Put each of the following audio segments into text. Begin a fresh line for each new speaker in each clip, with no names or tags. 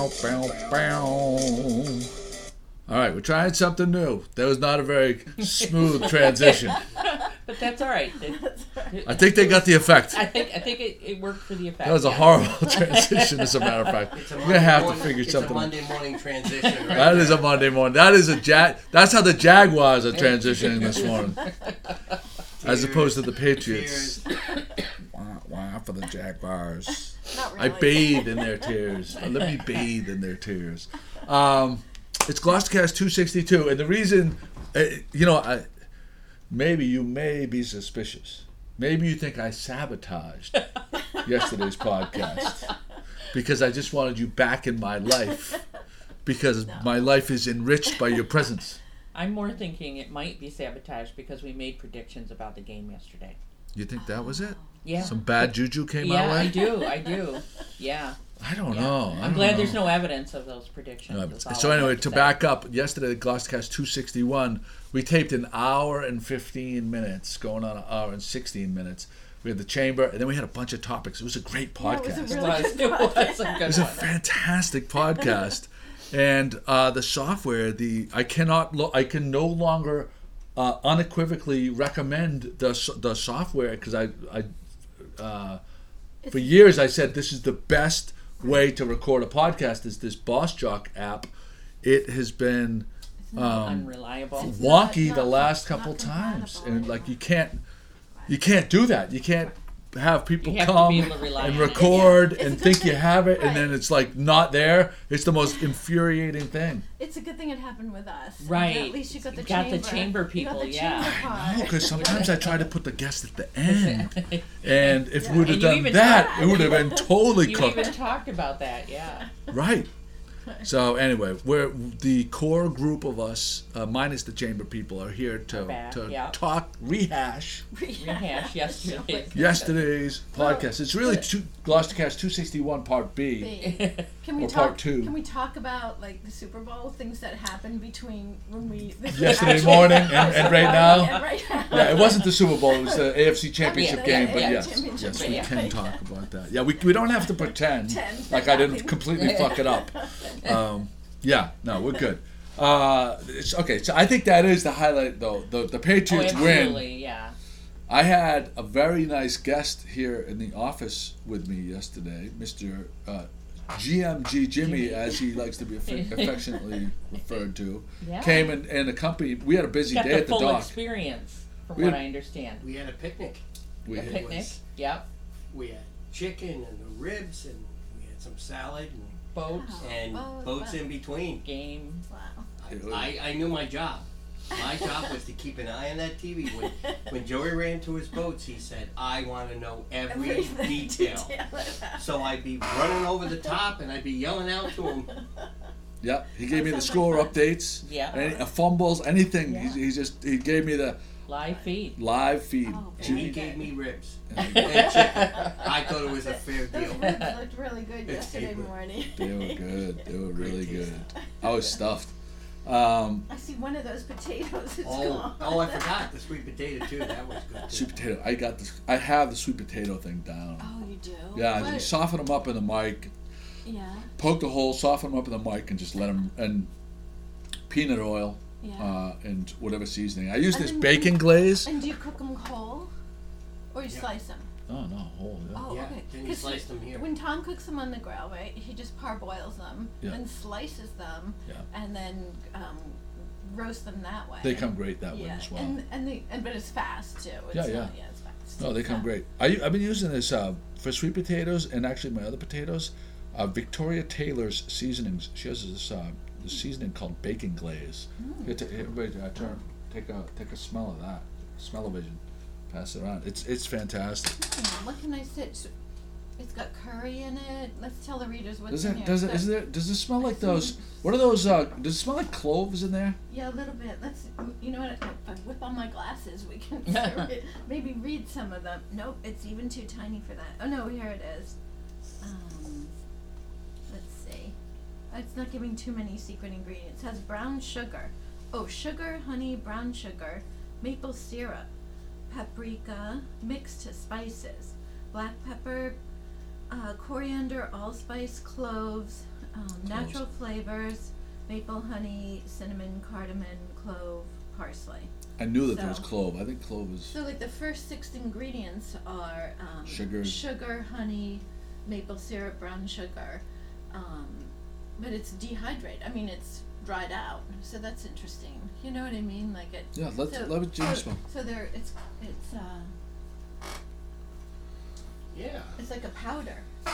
All right, we're trying something new. That was not a very smooth transition.
But that's all right.
I think they got the effect.
I think it worked for the effect.
That was a horrible transition, as a matter of fact. We're going to have to figure something out.
It's a Monday morning transition, right?
That is a Monday morning. That is That's how the Jaguars are transitioning this morning. As opposed to the Patriots. Wah for the Jaguars.
Not really.
I bathe in their tears. Let me bathe in their tears. It's Gloucestercast 262, and the reason, maybe you may be suspicious. Maybe you think I sabotaged yesterday's podcast because I just wanted you back in my life because my life is enriched by your presence.
I'm more thinking it might be sabotage because we made predictions about the game yesterday.
You think that was it?
Yeah.
Some bad juju came our way?
I do. Yeah.
I don't know.
I'm glad there's no evidence of those predictions.
So anyway, to back up, yesterday at Gloucestercast 261, we taped an hour and 15 minutes, going on an hour and 16 minutes. We had the chamber, and then we had a bunch of topics. It was a great podcast.
It
was a fantastic podcast. And the software, I can no longer unequivocally recommend the software because for years I said this is the best way to record a podcast is this Boss Jock app. It has been
unreliable,
wonky the last couple times, and you can't do that. You can't have people come and record and think you have it, and then it's not there. It's the most infuriating thing.
It's a good thing it happened with us.
Right.
At least you got the
chamber people,
Because sometimes I try to put the guest at the end, and if we would have done that, it would have been totally cooked.
You even talked about that, yeah.
Right. So anyway, we're the core group of us, minus the chamber people, are here to talk, rehash yesterday's podcast. It's really Gloucestercast 261 Part B. Part 2.
Can we talk about the Super Bowl things that happened between when we
yesterday morning and right now? Yeah, it wasn't the Super Bowl. It was the AFC Championship game. But yes, we can talk about that. Yeah, we don't have to pretend like I didn't completely fuck it up. We're good. Okay, so I think that is the highlight, though. The Patriots win.
Yeah.
I had a very nice guest here in the office with me yesterday, Mr. GMG Jimmy, as he likes to be affectionately referred to, came and accompanied. We had a busy day at the dock.
Full experience, from what I understand.
We had a picnic.
Yep.
We had chicken and the ribs, and we had some salad and
boats
boats in between.
Game.
Wow.
I knew my job. My job was to keep an eye on that TV. When Joey ran to his boats, he said, I want to know every detail. So I'd be running over the top and I'd be yelling out to him.
Yep, he gave me the score updates.
Yeah.
Fumbles, anything. Yeah. He gave me the
live feed.
Oh,
and he gave me ribs and chicken. I thought it was a fair deal.
Those ribs looked really good yesterday morning.
They were good. They were really good. I was stuffed.
I see one of those potatoes is gone.
Oh, I forgot the sweet potato too. That was good too.
Sweet potato. I have the sweet potato thing down.
Oh, you do?
Yeah, you soften them up in the mic.
Yeah.
Poke the hole, soften them up in the mic, and just let them, and peanut oil, and whatever seasoning. I use this bacon glaze.
And do you cook them whole, or you slice them?
Oh no, whole. Yeah.
Oh, okay.
Then you slice them here.
When Tom cooks them on the grill, right, he just parboils them, then slices them, and then roast them that way.
They come great that way as well.
But it's fast too. It's it's fast.
No, they come great. I've been using this for sweet potatoes and actually my other potatoes. Victoria Taylor's seasonings. She has this seasoning called bacon glaze. Everybody, take a smell of that. Smell-o-vision. Pass it around. It's fantastic.
What can I say? It's got curry in it. Let's tell the readers what's
in
here.
Does it smell like those? What are those? Does it smell like cloves in there?
Yeah, a little bit. You know what? If I whip on my glasses, we can maybe read some of them. Nope, it's even too tiny for that. Oh no, here it is. Let's see. It's not giving too many secret ingredients. It has brown sugar. Oh, sugar, honey, brown sugar, maple syrup, paprika, mixed spices, black pepper, coriander, allspice, cloves, natural flavors, maple, honey, cinnamon, cardamom, clove, parsley.
I knew that there was clove. I think clove is...
So like the first 6 ingredients are sugar, honey, maple syrup, brown sugar, but it's dehydrated. I mean, it's dried out, so that's interesting. You know what I mean? Like it.
Yeah, let it James smell.
So there, it's
Yeah.
It's like a powder.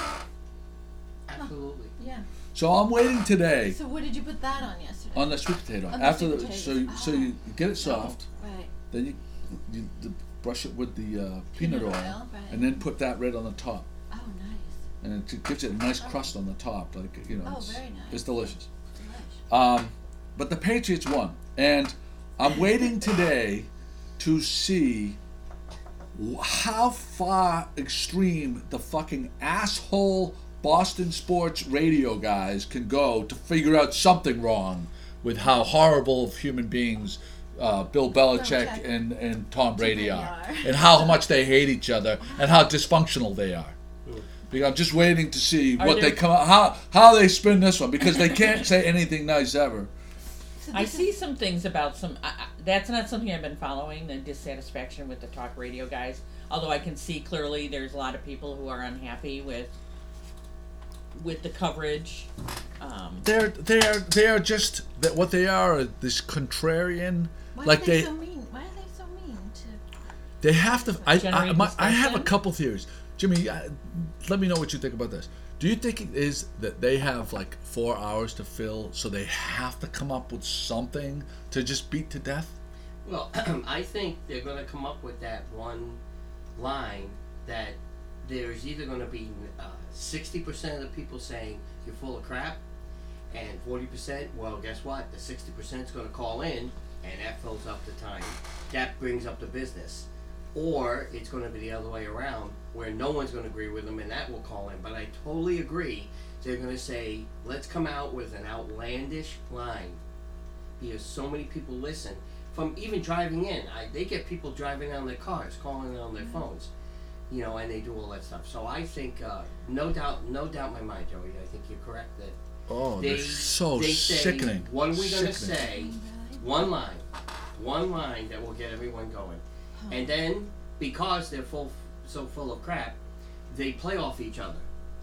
Absolutely.
Yeah.
So I'm waiting today.
So what did you put that on yesterday?
On the sweet potato. So you get it soft.
Right.
Then you brush it with the peanut oil,
right.
and then put that right on the top.
Oh, nice.
And it gives it a nice crust on the top, like
very nice.
It's delicious.
Delish.
But the Patriots won, and I'm waiting today to see how far extreme the fucking asshole Boston sports radio guys can go to figure out something wrong with how horrible of human beings Bill Belichick and Tom Brady are, and how much they hate each other, and how dysfunctional they are. Because I'm just waiting to see what they come out, how they spin this one, because they can't say anything nice ever.
I see some things about some. That's not something I've been following. The dissatisfaction with the talk radio guys. Although I can see clearly there's a lot of people who are unhappy with the coverage.
They're just that what they are, this contrarian.
Why are they so mean? Why are they so mean to?
They have to. I have a couple theories, Jimmy. Let me know what you think about this. Do you think it is that they have like 4 hours to fill, so they have to come up with something to just beat to death?
Well, I think they're going to come up with that one line that there's either going to be 60% of the people saying you're full of crap, and 40%, well, guess what? The 60% is going to call in, and that fills up the time. That brings up the business. Or it's going to be the other way around, where no one's going to agree with them, and that will call in. But I totally agree. They're going to say, let's come out with an outlandish line, because so many people listen. From even driving in, they get people driving on their cars, calling on their phones, and they do all that stuff. So I think, no doubt in my mind, Joey, I think you're correct that
they're so sickening.
Say, what are we going to say? One line that will get everyone going. And then, because they're so full of crap, they play off each other.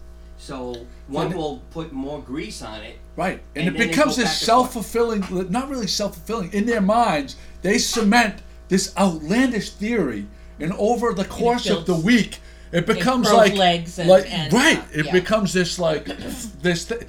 So one will put more grease on it.
Right. And it becomes this self-fulfilling, not really self-fulfilling, in their minds, they cement this outlandish theory, and over the course of the week, it becomes like
legs
it becomes this like this that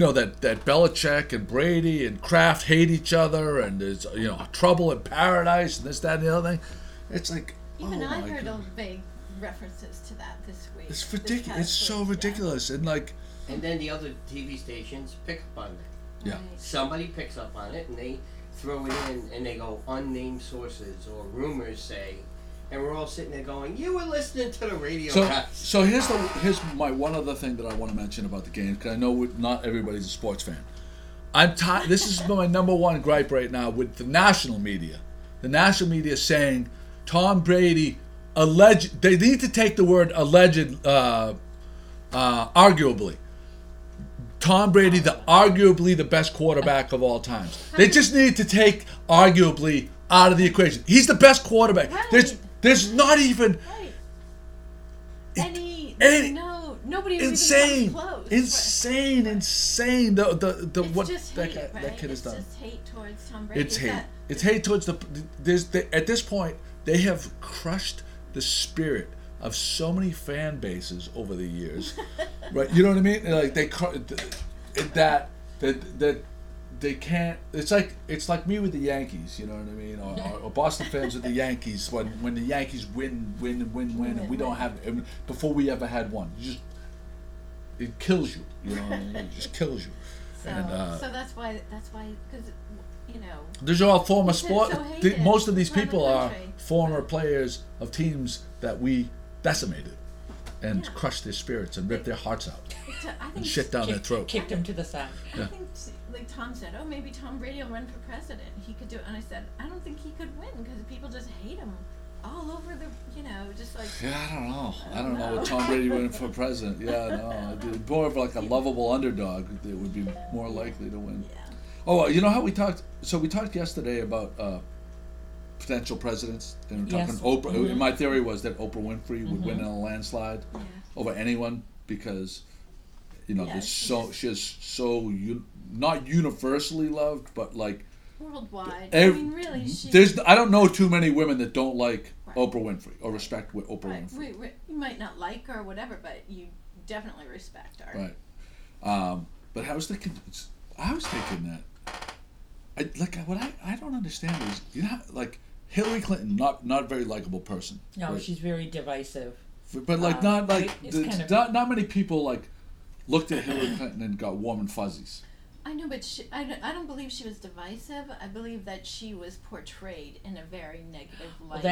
Belichick and Brady and Kraft hate each other, and there's trouble in paradise and this, that, and the other thing. It's like
even I heard all vague references to that this week.
It's ridiculous. It's so ridiculous, and like.
And then the other TV stations pick up on it.
Yeah.
Right.
Somebody picks up on it, and they throw it in, and they go unnamed sources or rumors say, and we're all sitting there going, "You were listening to the radio."
So here's my one other thing that I want to mention about the game, because I know not everybody's a sports fan. This is my number one gripe right now with the national media. The national media is saying Tom Brady alleged. They need to take the word alleged, arguably. Tom Brady, arguably the best quarterback of all times. They just need to take arguably out of the equation. He's the best quarterback.
Right.
There's not even
nobody
insane,
even comes close.
Insane. The
it's
what
just
that
hate,
guy, that kid has done.
It's just hate towards Tom Brady.
It's hate. It's hate towards at this point they have crushed the spirit of so many fan bases over the years, right? You know what I mean? Like they can't. It's like me with the Yankees. You know what I mean? Or Boston fans with the Yankees when the Yankees win, and we don't have before we ever had one. It kills you. You know what I mean? It just kills you.
So that's why because.
These are all former sport. Most of these
around
people
the
are
country.
former players of teams that we decimated and crushed their spirits and ripped their hearts out and shit down their throat.
Kicked him to the side.
I think, like Tom said, maybe Tom Brady will run for president. He could do it. And I said, I don't think he could win because people just hate him all over the, just like.
Yeah, I don't know. I don't know what Tom Brady winning for president. Yeah, no. More of like a lovable underdog that would be more likely to win.
Yeah.
Oh, you know how we talked? So we talked yesterday about potential presidents. And we're talking Oprah. Mm-hmm. My theory was that Oprah Winfrey would win in a landslide over anyone because, she's so not universally loved, but like
worldwide.
Really, I don't know too many women that don't like Oprah Winfrey or respect Oprah Winfrey.
You might not like her or whatever, but you definitely respect her.
Right. But I was thinking that. I don't understand is, like Hillary Clinton, not very likable person.
No, right? She's very divisive.
But like not many people like looked at Hillary Clinton and got warm and fuzzies.
I know, but I don't believe she was divisive. I believe that she was portrayed in a very negative light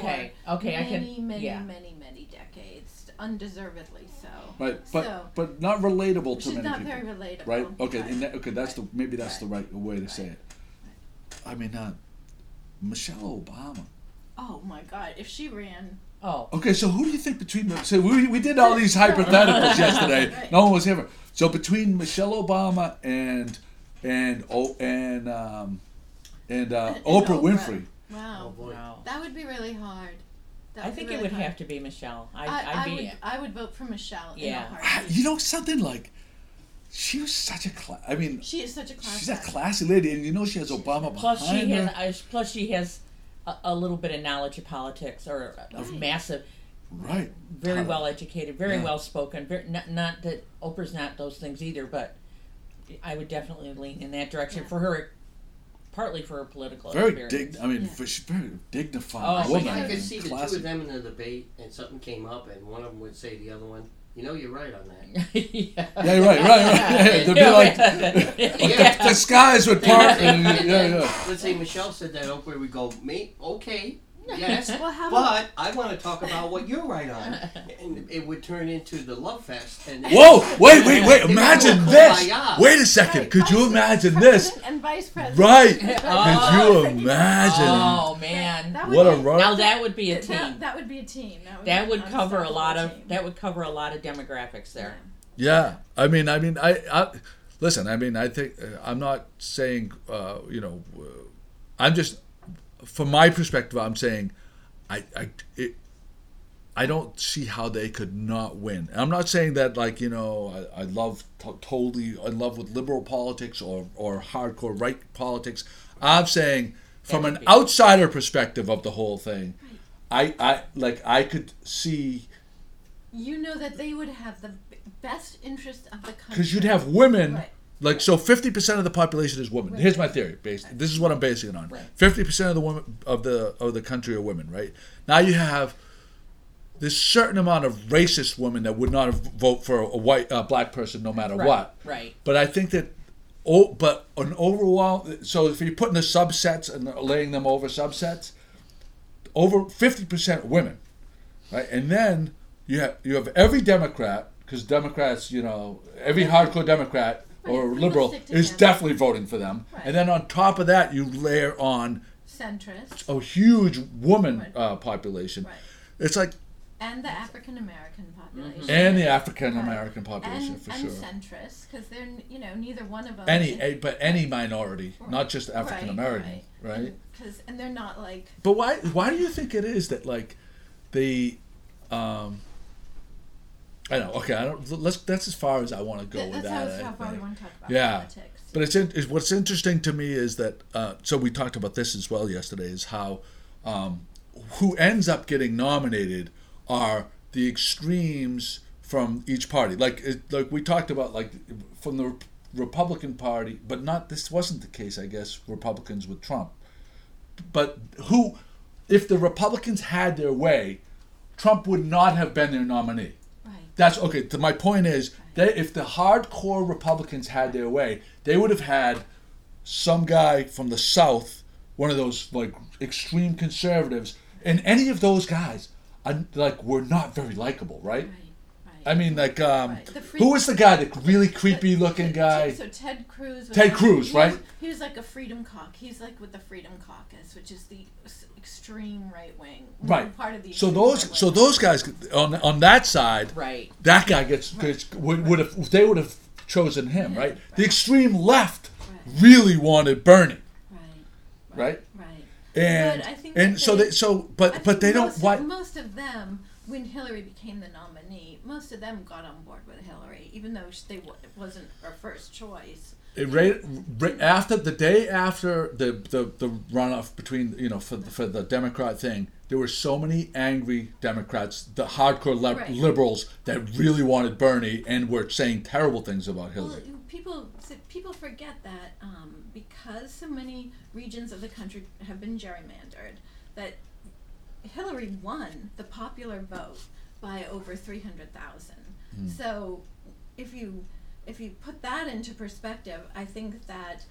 many decades, undeservedly so.
Right, but not relatable to many people.
She's not very relatable.
Right. Okay. That's the right way to say it. I mean, Michelle Obama.
Oh my God! If she ran.
Oh.
Okay, so who do you think between the? So we did all these hypotheticals yesterday. Right. No one was here. So between Michelle Obama and Oprah Winfrey.
Wow. Oh, wow. That would be really hard.
I think it would have to be Michelle.
I would vote for Michelle.
Yeah.
Something like. She was such a
she is such a classy.
She's a classy lady, and she has Obama behind her.
Plus, she has a little bit of knowledge of politics, or of massive.
Right.
Very well educated, very well spoken. Not that Oprah's not those things either, but I would definitely lean in that direction for her. Partly for her political experience.
She's very dignified woman.
I could see the two of them in a debate, and something came up, and one of them would say to the other one, you're right on that.
Yeah, right. They'd be like, the skies would part.
Let's say Michelle said that, Oprah would go, mate, okay, yes, but I want to talk about what you're right on. And it would turn into the love fest. And
whoa, wait, imagine this. Wait a second, could you imagine this?
And vice president.
Right. Could you imagine?
Oh, man.
What a run.
Now that would be a team.
That would be a team.
That would cover a lot of demographics there.
Yeah. I listen, I think, I'm not saying, I'm just, from my perspective, I'm saying, I don't see how they could not win. I'm not saying that I love totally in love with liberal politics or hardcore right politics. I'm saying from an outsider perspective of the whole thing, I could see.
That they would have the best interest of the country.
Because you'd have women. Right. So 50% of the population is women. Right. Here's my theory. This is what I'm basing it on. Right. 50% of the women of the country are women. Right. Now you have this certain amount of racist women that would not vote for a black person no matter what.
Right.
But I think that, but an overall. So if you're putting the subsets and laying them over subsets, over 50% women, right, and then you have every Democrat, because Democrats, every hardcore Democrat. Or liberal is definitely voting for them, and then on top of that, you layer on
centrist,
a huge woman population. Right. It's like
and the African American population,
and the African American population for sure,
and centrist because they're neither one of them.
Any minority, not just African American, right?
And they're not like.
But why do you think it is that they I know. Okay, that's as far as I want to go with that.
That's how far we want to talk about politics.
But what's interesting to me is that. So we talked about this as well yesterday. Is how who ends up getting nominated are the extremes from each party. Like we talked about, from the Republican Party, but not. This wasn't the case, I guess. Republicans with Trump, but if the Republicans had their way, Trump would not have been their nominee. That's okay. My point is that if the hardcore Republicans had their way, they would have had some guy from the South, one of those extreme conservatives, and any of those guys, were not very likable, right? I mean, who was the guy, the really creepy looking guy?
So Ted Cruz.
Ted Cruz, right?
He was like a Freedom Caucus. He's like with the Freedom Caucus, which is the extreme right wing.
Right.
Part of the
so those guys on that side.
Right.
That guy would have chosen him. Right. The extreme left really wanted Bernie. Right. And so they don't. Why?
Most of them, when Hillary became the nominee, most of them got on board with Hillary, even though it wasn't her first choice.
After the day after the runoff between for the Democrat thing, there were so many angry Democrats, the hardcore liberals that really wanted Bernie and were saying terrible things about Hillary.
Well, people forget that because so many regions of the country have been gerrymandered, that Hillary won the popular vote by over 300,000. So if you put that into perspective, I think that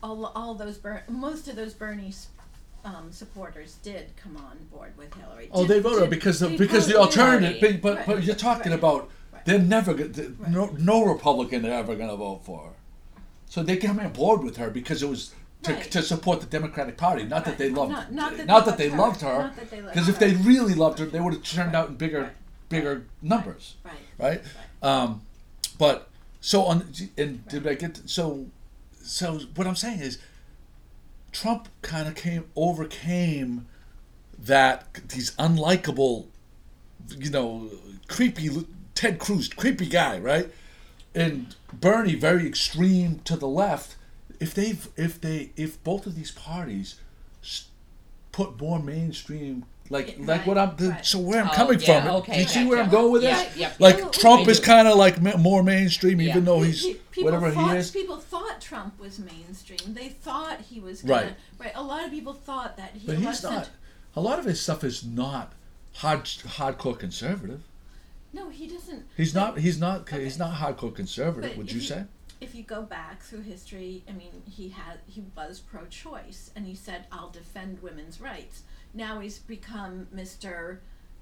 most of those Bernie supporters did come on board with Hillary.
They voted because the alternative. But you're talking about they're never no Republican they're ever going to vote for her. So they came on board with her because it was to support the Democratic Party. Not that they loved her. Because if they really loved her, they would have turned out in bigger numbers. Right. But. So did I get so what I'm saying is Trump kind of overcame these unlikable, creepy Ted Cruz, creepy guy, right? And Bernie, very extreme to the left. If both of these parties put more mainstream. So where I'm coming from.
Okay,
do you see where I'm going with this?
Yeah.
Trump is kind of like more mainstream, even though he's whatever he is.
People thought Trump was mainstream. They thought he was gonna, right. A lot of people thought that he.
But he's not. A lot of his stuff is not hardcore conservative.
No, he doesn't.
He's not hardcore conservative. Would you say?
If you go back through history, I mean, he was pro-choice, and he said, "I'll defend women's rights." Now he's become Mr.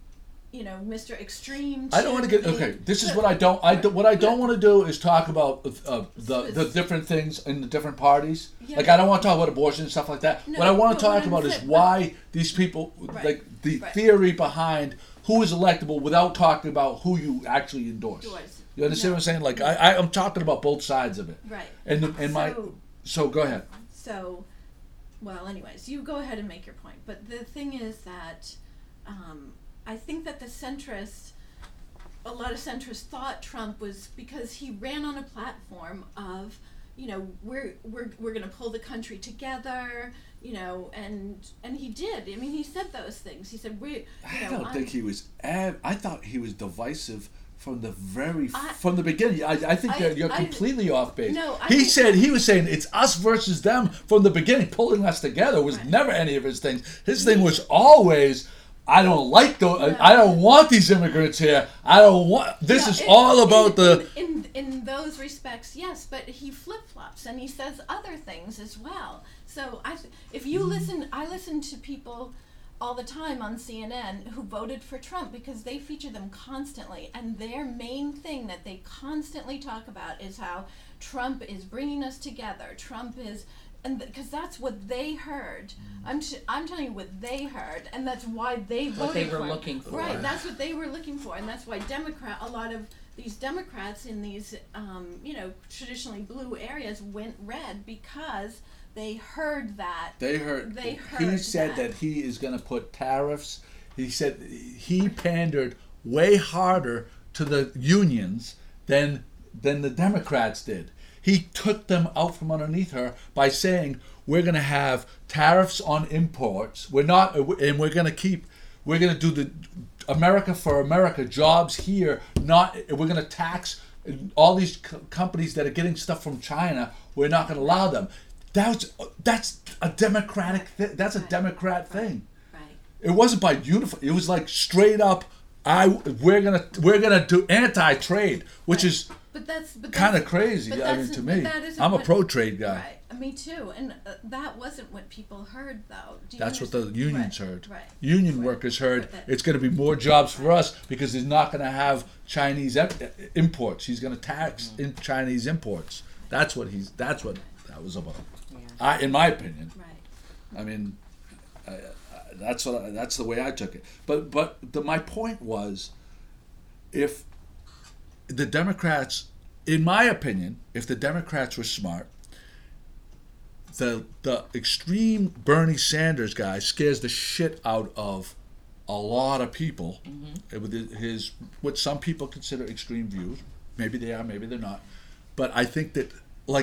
Extreme.
I don't want to get This is what I don't. What I don't want to do is talk about the different things in the different parties. Yeah. I don't want to talk about abortion and stuff like that. No, what I want to talk about is why these people, the theory behind who is electable, without talking about who you actually endorse. You understand what I'm saying? I'm talking about both sides of it.
Right.
So go ahead.
So. Well, anyways, you go ahead and make your point. But the thing is that I think that a lot of centrists thought Trump was because he ran on a platform of, we're going to pull the country together, and he did. I mean, he said those things. He said
I don't think he was. I thought he was divisive. From the beginning, I think that you're completely off base. No, he was saying it's us versus them from the beginning. Pulling us together was never any of his things. His thing was always, I don't like those. No. I don't want these immigrants here. I don't want. This is all about
in those respects, yes, but he flip flops and he says other things as well. So if you listen, I listen to people all the time on CNN who voted for Trump because they feature them constantly, and their main thing that they constantly talk about is how Trump is bringing us together. Trump is, and because that's what they heard. I'm telling you what they heard, and that's why they voted for him.
What they were looking for.
Right, that's what they were looking for, and that's why a lot of these Democrats in these traditionally blue areas went red because they heard that.
He said that he is going to put tariffs. He said he pandered way harder to the unions than the Democrats did. He took them out from underneath her by saying we're going to have tariffs on imports. We're going to do the America for America jobs here. We're going to tax all these companies that are getting stuff from China. We're not going to allow them. That's a Democratic that's a Democrat thing.
Right.
It wasn't by uniform. It was like straight up. We're gonna do anti-trade, which is kind of crazy. To me, I'm a pro-trade guy.
Right. Me too. And that wasn't what people heard, though.
That's what the unions heard. Right. Union workers heard it's going to be more jobs for us because he's not going to have Chinese imports. He's going to tax in Chinese imports. That's what that was about. in my opinion.
Right.
I mean, that's the way I took it. But my point was, if the Democrats, in my opinion, if the Democrats were smart, the extreme Bernie Sanders guy scares the shit out of a lot of people with his what some people consider extreme views. Maybe they are, maybe they're not. But I think that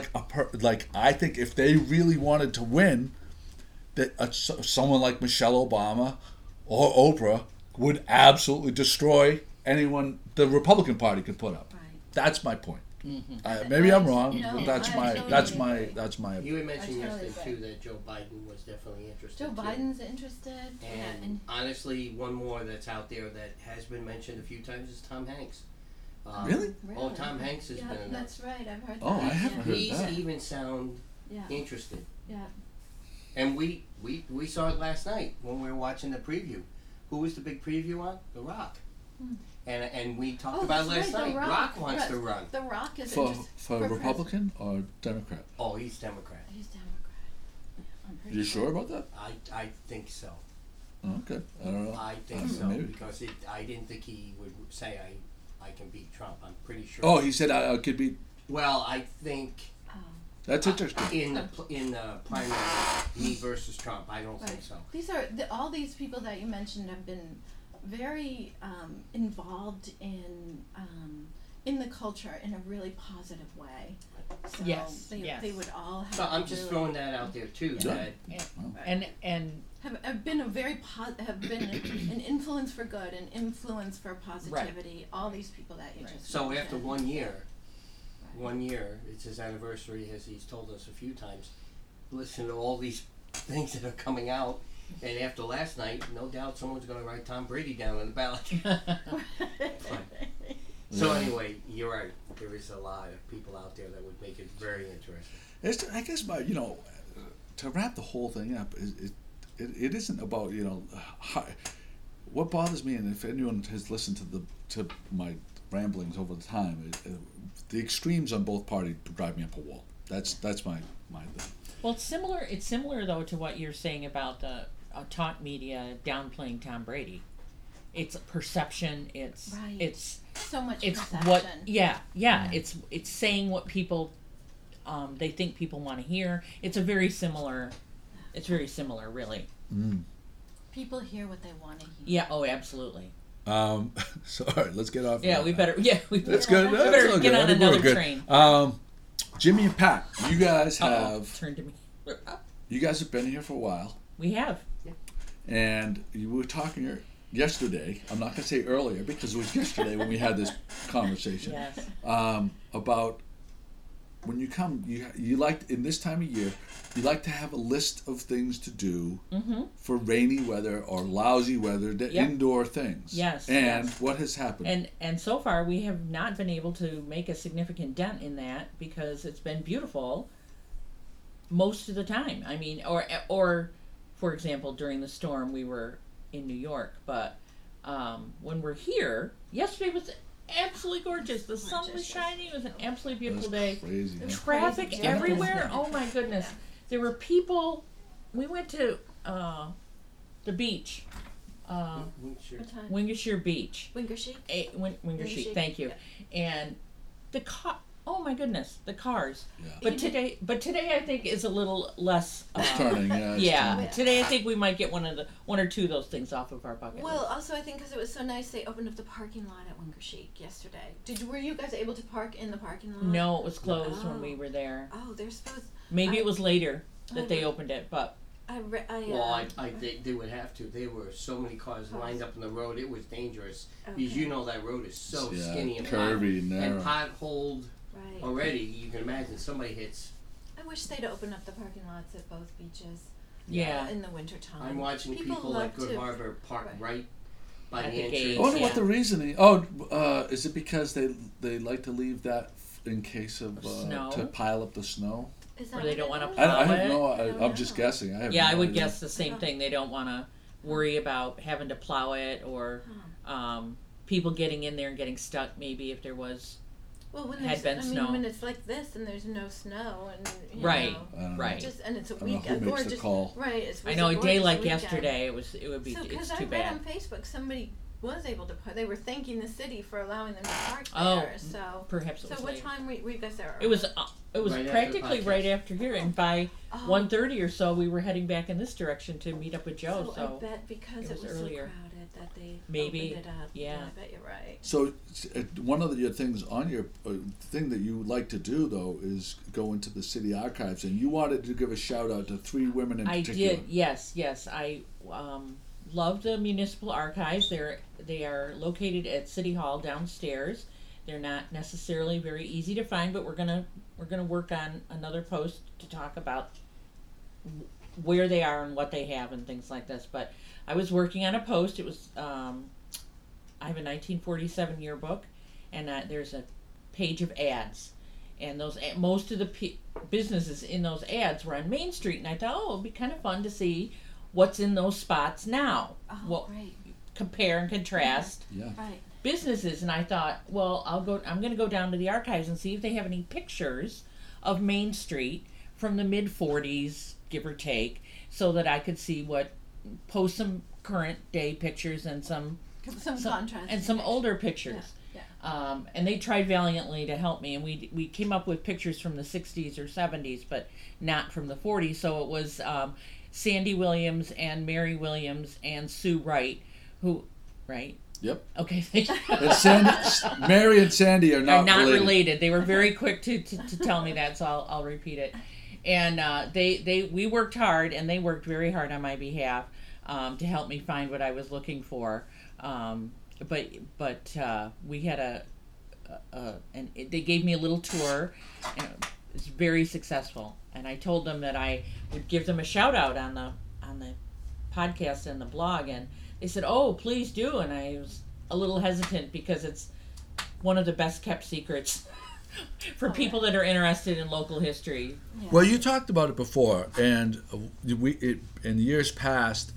I think if they really wanted to win, that someone like Michelle Obama or Oprah would absolutely destroy anyone the Republican Party could put up.
Right.
That's my point. Maybe I'm wrong, but that's my opinion.
You had mentioned yesterday too that Joe Biden was definitely interested.
Joe Biden's interested.
And honestly, one more that's out there that has been mentioned a few times is Tom Hanks.
Really?
Oh, Tom Hanks has been announced.
That's right. I've heard that.
Oh, I haven't heard that.
He's even sound interested.
Yeah.
And we saw it last night when we were watching the preview. Who was the big preview on? The Rock. And we talked about it last night. Rock wants to run.
The Rock is
for Republican or Democrat?
Oh, he's Democrat.
He's Democrat.
You sure about that?
I think so.
Okay, I don't know.
I think so because I didn't think he would say I can beat Trump. I'm pretty sure.
Oh, he said I could beat.
Well, I think.
That's interesting.
In the primary, me versus Trump, I don't think so.
These are all these people that you mentioned have been very involved in the culture in a really positive way. So they would all have.
So I'm just throwing that out there too. That
and
have been have been an influence for good, an influence for positivity. Right. All these people that you just
so
mentioned.
After 1 year. 1 year, it's his anniversary, as he's told us a few times. Listen to all these things that are coming out, and after last night, no doubt someone's going to write Tom Brady down on the ballot. So anyway, you're right. There is a lot of people out there that would make it very interesting.
I guess to wrap the whole thing up, it isn't about what bothers me, and if anyone has listened to my ramblings over the time, the extremes on both parties drive me up a wall. That's my thing.
Well, it's similar though to what you're saying about the talk media downplaying Tom Brady. It's perception. It's
so much.
It's
perception.
It's saying what people they think people want to hear. It's very similar, really.
People hear what they want to hear.
Yeah. Oh, absolutely.
So all right, let's get off.
Yeah, we better. Yeah, we better.
That's good.
We better get on another train.
Jimmy and Pat, you guys have
turned to me.
You guys have been here for a while.
We have.
Yeah.
And you were talking yesterday. I'm not going to say earlier because it was yesterday when we had this conversation.
Yes.
About when you come, you like in this time of year, you like to have a list of things to do for rainy weather or lousy weather, indoor things.
Yes.
And what has happened?
And so far we have not been able to make a significant dent in that because it's been beautiful most of the time. I mean, or for example, during the storm we were in New York, but when we're here, yesterday was absolutely gorgeous. The sun was shining. It was an absolutely beautiful day.
Crazy.
Traffic
crazy.
everywhere. Oh my goodness. There were people. We went to the beach. Wingershire Beach.
Wingershire?
Wingershire, thank you. And the car. Oh my goodness, the cars.
Yeah.
But today I think is a little less.
It's turning, yeah.
Turning. Today I think we might get one or two of those things off of our bucket
Well,
list.
also I think because it was so nice, they opened up the parking lot at Wingershire yesterday. Were you guys able to park in the parking lot?
No, it was closed when we were there.
Oh, they're supposed.
Maybe it was later that they opened it, but.
They would have to. There were so many cars lined up on the road. It was dangerous because you know that road is so skinny and
curvy, narrow,
and potholed. Right. Already, you can imagine somebody hits.
I wish they'd open up the parking lots at both beaches.
Yeah.
In the wintertime.
I'm watching people at Good Harbor park right by the entrance.
I wonder what the reasoning. Is it because they like to leave that in case of
snow?
To pile up the snow?
Is that or they don't want to plow
it? I don't know. I'm just guessing.
I would guess the same thing. They don't want to worry about having to plow it or people getting in there and getting stuck. Maybe if there was. had been snow.
When it's like this and there's no snow and
right.
And it's a weekend, gorgeous. Right.
I know a day like yesterday, it would be.
So,
it's too
I
bad.
read on Facebook somebody was able to they were thanking the city for allowing them to park there. So
perhaps it was.
So what time were you guys there?
It was right practically right after here, and by 1:30 or so, we were heading back in this direction to meet up with Joe. So
I bet because it was
earlier.
So crowded that they
maybe
opened it up.
Yeah,
I bet you're right.
So one of your things on your thing that you like to do though is go into the city archives, and you wanted to give a shout out to 3 women in particular.
I did. Yes. I love the municipal archives. They are located at City Hall downstairs. They're not necessarily very easy to find, but we're gonna work on another post to talk about where they are and what they have and things like this. But I was working on a post. It was I have a 1947 yearbook, and there's a page of ads, and those most of the businesses in those ads were on Main Street, and I thought, it'd be kind of fun to see what's in those spots now.
Right.
Compare and contrast.
Yeah.
Right.
Businesses, and I thought, well, I'm going to go down to the archives and see if they have any pictures of Main Street from the mid 40s, give or take, so that I could see post some current day pictures and some
contrast
and some older pictures.
Yeah.
And they tried valiantly to help me, and we came up with pictures from the 60s or 70s, but not from the 40s. So it was Sandy Williams and Mary Williams and Sue Wright, right?
Yep.
Okay.
Mary and Sandy are not
related. They were very quick to tell me that, so I'll repeat it. And we worked hard, and they worked very hard on my behalf to help me find what I was looking for. But we had and they gave me a little tour, and it was very successful. And I told them that I would give them a shout out on the podcast and the blog, and they said, "Oh, please do." And I was a little hesitant because it's one of the best kept secrets for people that are interested in local history.
Yeah. Well, you talked about it before, and in years past,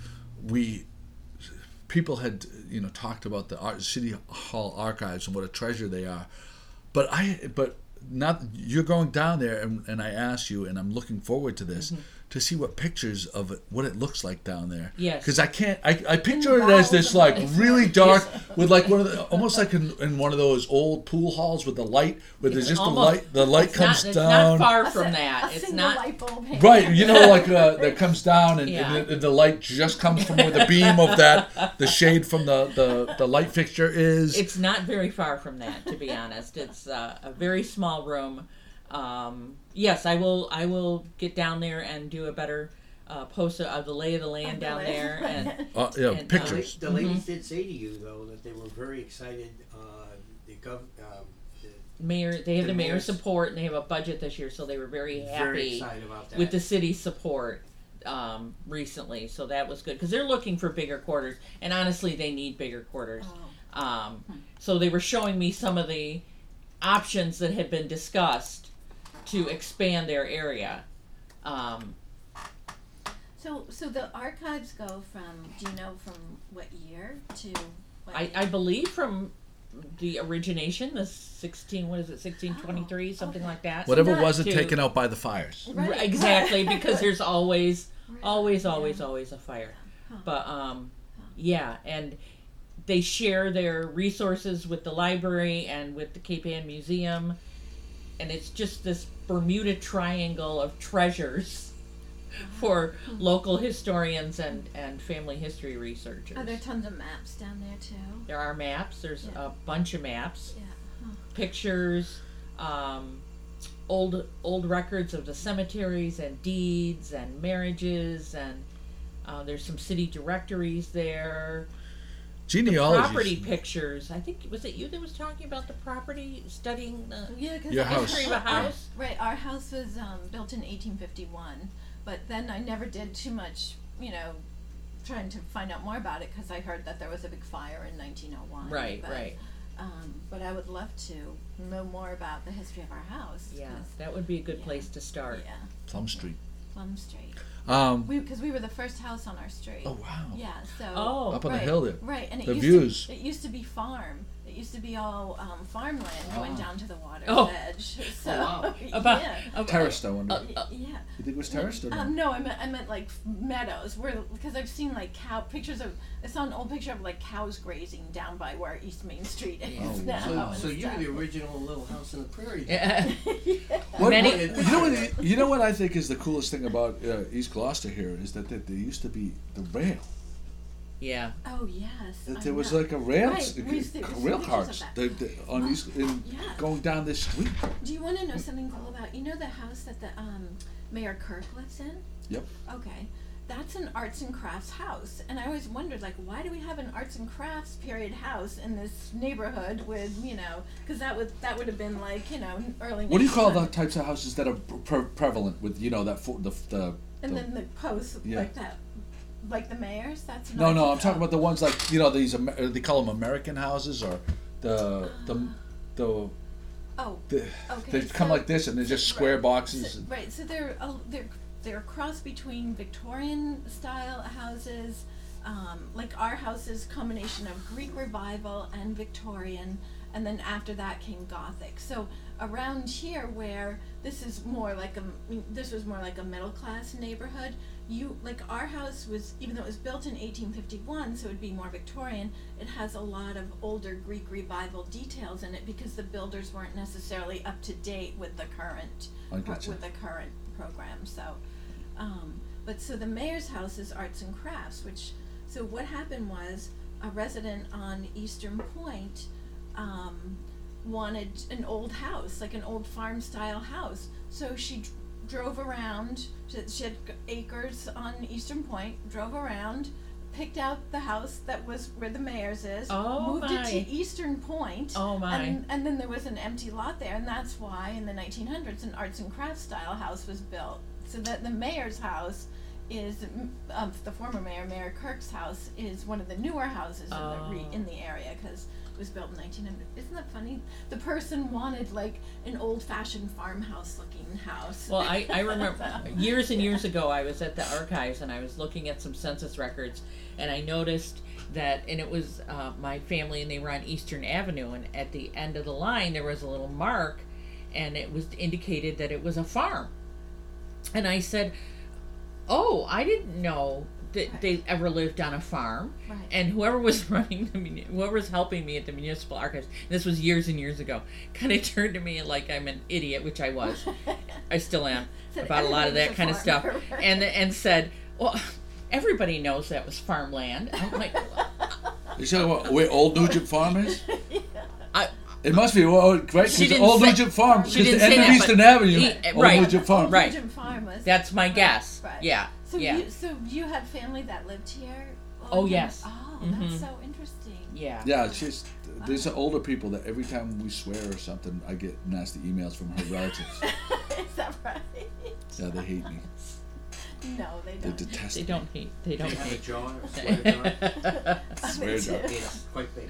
people had talked about the City Hall archives and what a treasure they are, but not you're going down there, and I asked you, and I'm looking forward to this. Mm-hmm. To see what pictures of it, what it looks like down there.
Yes.
Because I picture it as this like really dark with like almost like in one of those old pool halls with the light, where there's just the light comes down. It's
not far from that. It's not
light bulb
right. Like that comes down and the light just comes from where the beam of the shade from the light fixture is.
It's not very far from that, to be honest. It's a very small room. Yes, I will get down there and do a better post of the lay of the land down there and
pictures.
The ladies did say to you though that they were very excited.
They have the mayor's support, and they have a budget this year, so they were very happy
about that.
with the city's support recently. So that was good because they're looking for bigger quarters, and honestly, they need bigger quarters. So they were showing me some of the options that had been discussed to expand their area.
So the archives go from, do you know from what year to what
I believe from the origination, the 1623, something like that.
Whatever wasn't taken out by the fires.
Right. Exactly, because there's always a fire. But yeah, and they share their resources with the library and with the Cape Ann Museum, and it's just this Bermuda Triangle of treasures for local historians and family history researchers.
Are there tons of maps down there too?
There are maps. There's a bunch of maps, pictures, old records of the cemeteries and deeds and marriages, and there's some city directories there.
Genealogy.
The property pictures. I think, was it you that was talking about the property, studying the history of a house?
Right. Our house was built in 1851, but then I never did too much, trying to find out more about it because I heard that there was a big fire in 1901.
Right.
But I would love to know more about the history of our house.
Yeah, that would be a good place to start.
Yeah.
Plum Street.
Because we were the first house on our street.
Oh wow!
Yeah, so
up on the hill there.
Right, and
it used
to be farm. It used to be all farmland going down to the water's edge. So,
wow.
Terraced, I wonder.
yeah.
You think it was terraced or no?
No, I meant like meadows, because I've seen like I saw an old picture of like cows grazing down by where East Main Street is now.
So you're the original Little House on the Prairie.
Yeah.
You know what I think is the coolest thing about East Gloucester here is that there used to be the rail.
Yeah.
Oh yes.
There was like a rail, rail cars on East going down this street.
Do you want to know something cool about the house that the Mayor Kirk lives in?
Yep.
Okay, that's an arts and crafts house, and I always wondered like why do we have an arts and crafts period house in this neighborhood with because that would have been like early.
What do you call the types of houses that are prevalent with the
and then the posts like that. Like the mayor's? That's
no. I'm talking about the ones like these. They call them American houses, or they come like this, and they're just square boxes.
So they're a cross between Victorian style houses, like our house's combination of Greek Revival and Victorian, and then after that came Gothic. So around here, where this was more like a middle class neighborhood. Our house was, even though it was built in 1851, so it would be more Victorian, it has a lot of older Greek Revival details in it because the builders weren't necessarily up to date with the current program. So, so the mayor's house is arts and crafts, so what happened was a resident on Eastern Point wanted an old house, like an old farm style house. So she drove around, she had acres on Eastern Point, drove around, picked out the house that was where the mayor's is, moved it to Eastern Point, and then there was an empty lot there, and that's why in the 1900s an arts and crafts style house was built. So that the mayor's house is, the former Mayor Kirk's house, is one of the newer houses in the area, because it was built in 1900. Isn't that funny? The person wanted like an old-fashioned farmhouse looking house.
Well, I remember years and years ago I was at the archives and I was looking at some census records, and I noticed that, and it was my family, and they were on Eastern Avenue, and at the end of the line there was a little mark, and it was indicated that it was a farm. And I said, oh, I didn't know that they ever lived on a farm.
Right.
And whoever was whoever was helping me at the municipal archives, and this was years and years ago, kind of turned to me like I'm an idiot, which I was. I still am, about a lot of that kind of stuff. Right. And said, well, everybody knows that was farmland. I'm like,
you talking about where Old Nugent Farm is?
Yeah.
It must be, right? Because Old Nugent Farm, because the end of Eastern Avenue, Old Nugent Farm.
Right.
Nugent Farm was,
that's my guess.
Right.
Yeah.
So you had family that lived here?
Oh, yes.
Oh, that's so interesting.
Yeah.
Yeah, there's older people that every time we swear or something, I get nasty emails from her relatives.
Is that right?
Yeah, they hate me.
No, they don't.
They detest
me. They don't hate.
A jar, swear jar.
Yes,
quite big.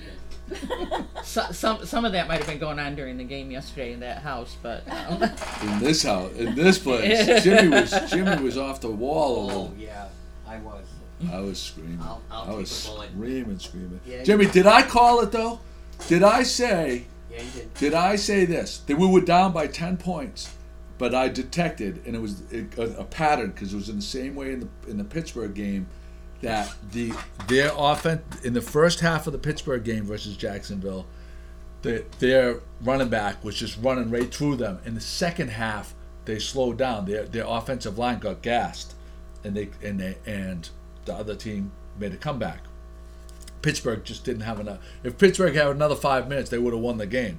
Some of that might have been going on during the game yesterday in that house, but
in this place, Jimmy was off the wall a little.
Oh yeah, I was screaming.
I was screaming.
Yeah,
Jimmy, did I call it though? Did I say?
Yeah, you did.
Did I say this? That we were down by 10 points, but I detected, and it was a pattern because it was in the same way in the Pittsburgh game. That their offense in the first half of the Pittsburgh game versus Jacksonville, their running back was just running right through them. In the second half, they slowed down. Their offensive line got gassed, and the other team made a comeback. Pittsburgh just didn't have enough. If Pittsburgh had another 5 minutes, they would have won the game.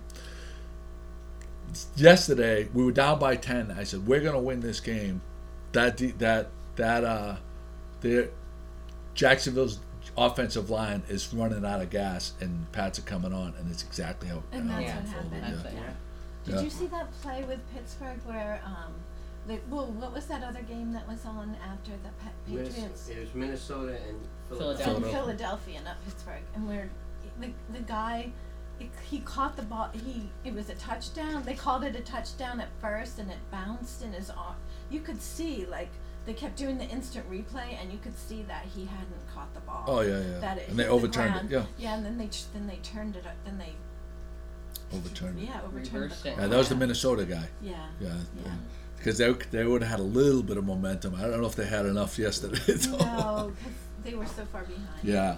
Yesterday, we were down by 10. I said, we're gonna win this game. Jacksonville's offensive line is running out of gas, and Pats are coming on, and it's exactly how.
And that's what happened.
Yeah.
Did you see that play with Pittsburgh where, what was that other game that was on after the Patriots?
It was Minnesota and
Philadelphia, not Pittsburgh, and where the guy. He caught the ball. It was a touchdown. They called it a touchdown at first, and it bounced in his arm. You could see they kept doing the instant replay, and you could see that he hadn't caught the ball.
Oh yeah.
That
and they overturned it. Yeah.
Yeah, and then they turned it up. Then they
overturned it.
Yeah, overturned the call.
Yeah, that was the Minnesota guy.
Yeah.
Because they would have had a little bit of momentum. I don't know if they had enough yesterday.
No, because they were so far behind.
Yeah.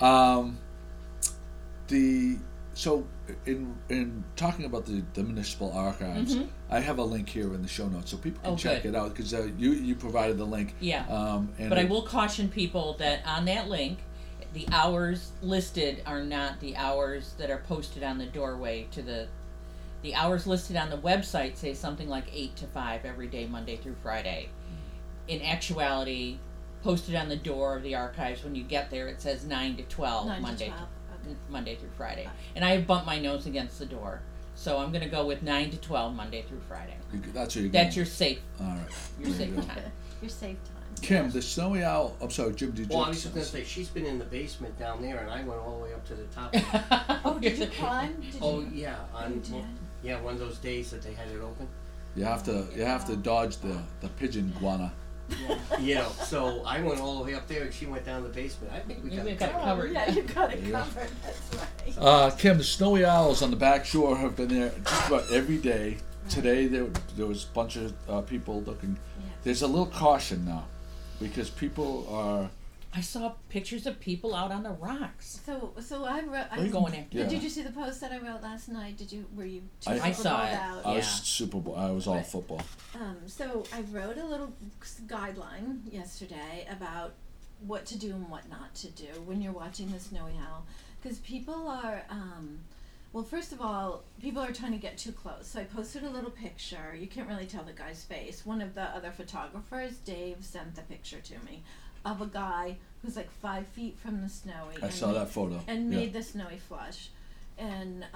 So in talking about the municipal archives, I have a link here in the show notes so people can check it out because you provided the link.
Yeah. But I will caution people that on that link, the hours listed are not the hours that are posted on the doorway to the hours listed on the website say something like 8 to 5 every day, Monday through Friday. In actuality, posted on the door of the archives when you get there, it says 9 to 12 Monday through Friday. And I have bumped my nose against the door. So I'm going to go with 9 to 12 Monday through Friday.
That's your
safe.
All right.
Your safe time.
Your safe time.
Kim, the snowy owl. I'm sorry, Jim. Did you?
Well, I was just going to say she's been in the basement down there, and I went all the way up to the top.
Oh, did you climb?
Yeah, one of those days that they had it open.
You have to dodge the pigeon guana.
Yeah. So I went all the way up there, and she went down the basement. I think we got it
covered.
Yeah, you got it covered. That's right.
Kim, the snowy owls on the back shore have been there just about every day. Today there was a bunch of people looking. There's a little caution now because people are.
I saw pictures of people out on the rocks.
So I wrote.
Going after.
Did you see the post that I wrote last night? Were you?
I
saw it.
Out?
I was Super Bowl. I was all football.
So I wrote a little guideline yesterday about what to do and what not to do when you're watching the snowy owl, because people are. Well, first of all, people are trying to get too close. So I posted a little picture. You can't really tell the guy's face. One of the other photographers, Dave, sent the picture to me of a guy who's like 5 feet from the snowy.
I saw that photo.
And made the snowy flush. And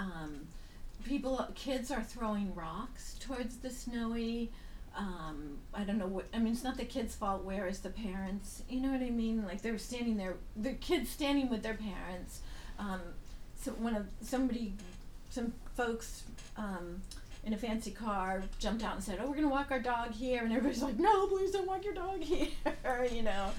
kids are throwing rocks towards the snowy. I don't know it's not the kids' fault. Where is the parents? You know what I mean? Like they're standing there, the kids standing with their parents. So some folks in a fancy car jumped out and said, "Oh, we're gonna walk our dog here," and everybody's like, "No, please don't walk your dog here," you know.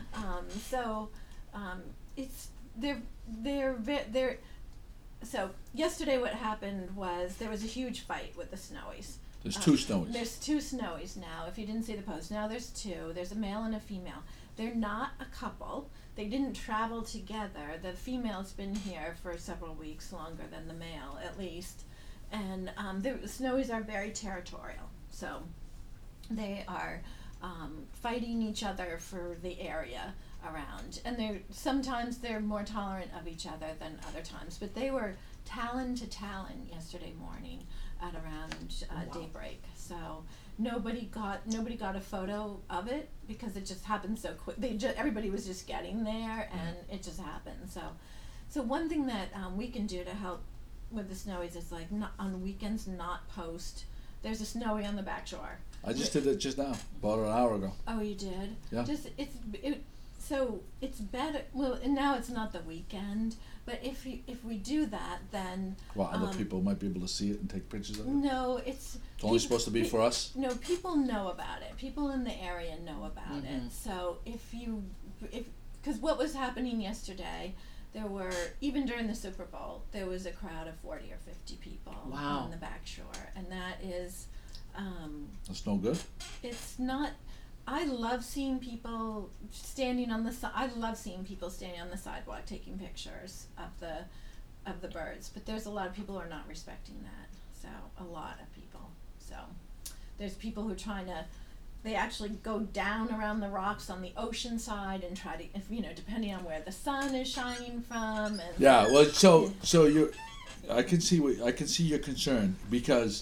Yeah. It's they're. So yesterday, what happened was there was a huge fight with the snowies.
There's two snowies.
There's two snowies now. If you didn't see the post, now there's two. There's a male and a female. They're not a couple. They didn't travel together. The female's been here for several weeks, longer than the male, at least. And the snowies are very territorial. So they are fighting each other for the area around. And sometimes they're more tolerant of each other than other times. But they were talon to talon yesterday morning at around daybreak. So nobody got a photo of it because it just happened so quick. Everybody was just getting there, and it just happened. So one thing that we can do to help with the snowies is like not, on weekends not post. There's a snowy on the back shore.
I just did it just now, about an hour ago.
Oh, you did?
Yeah.
So it's better. Well, and now it's not the weekend, but if we do that, then
other people might be able to see it and take pictures of it.
No, it's
only supposed to be for us.
No, people know about it. People in the area know about it. So because what was happening yesterday, there were, even during the Super Bowl, there was a crowd of 40 or 50 people on the back shore, and that is.
That's no good.
It's not. I love seeing people standing on the I love seeing people standing on the sidewalk taking pictures of the birds. But there's a lot of people who are not respecting that. So a lot of people. So there's people who are trying to. They actually go down around the rocks on the ocean side and try to, depending on where the sun is shining from. And
yeah. Well, so you, I can see your concern because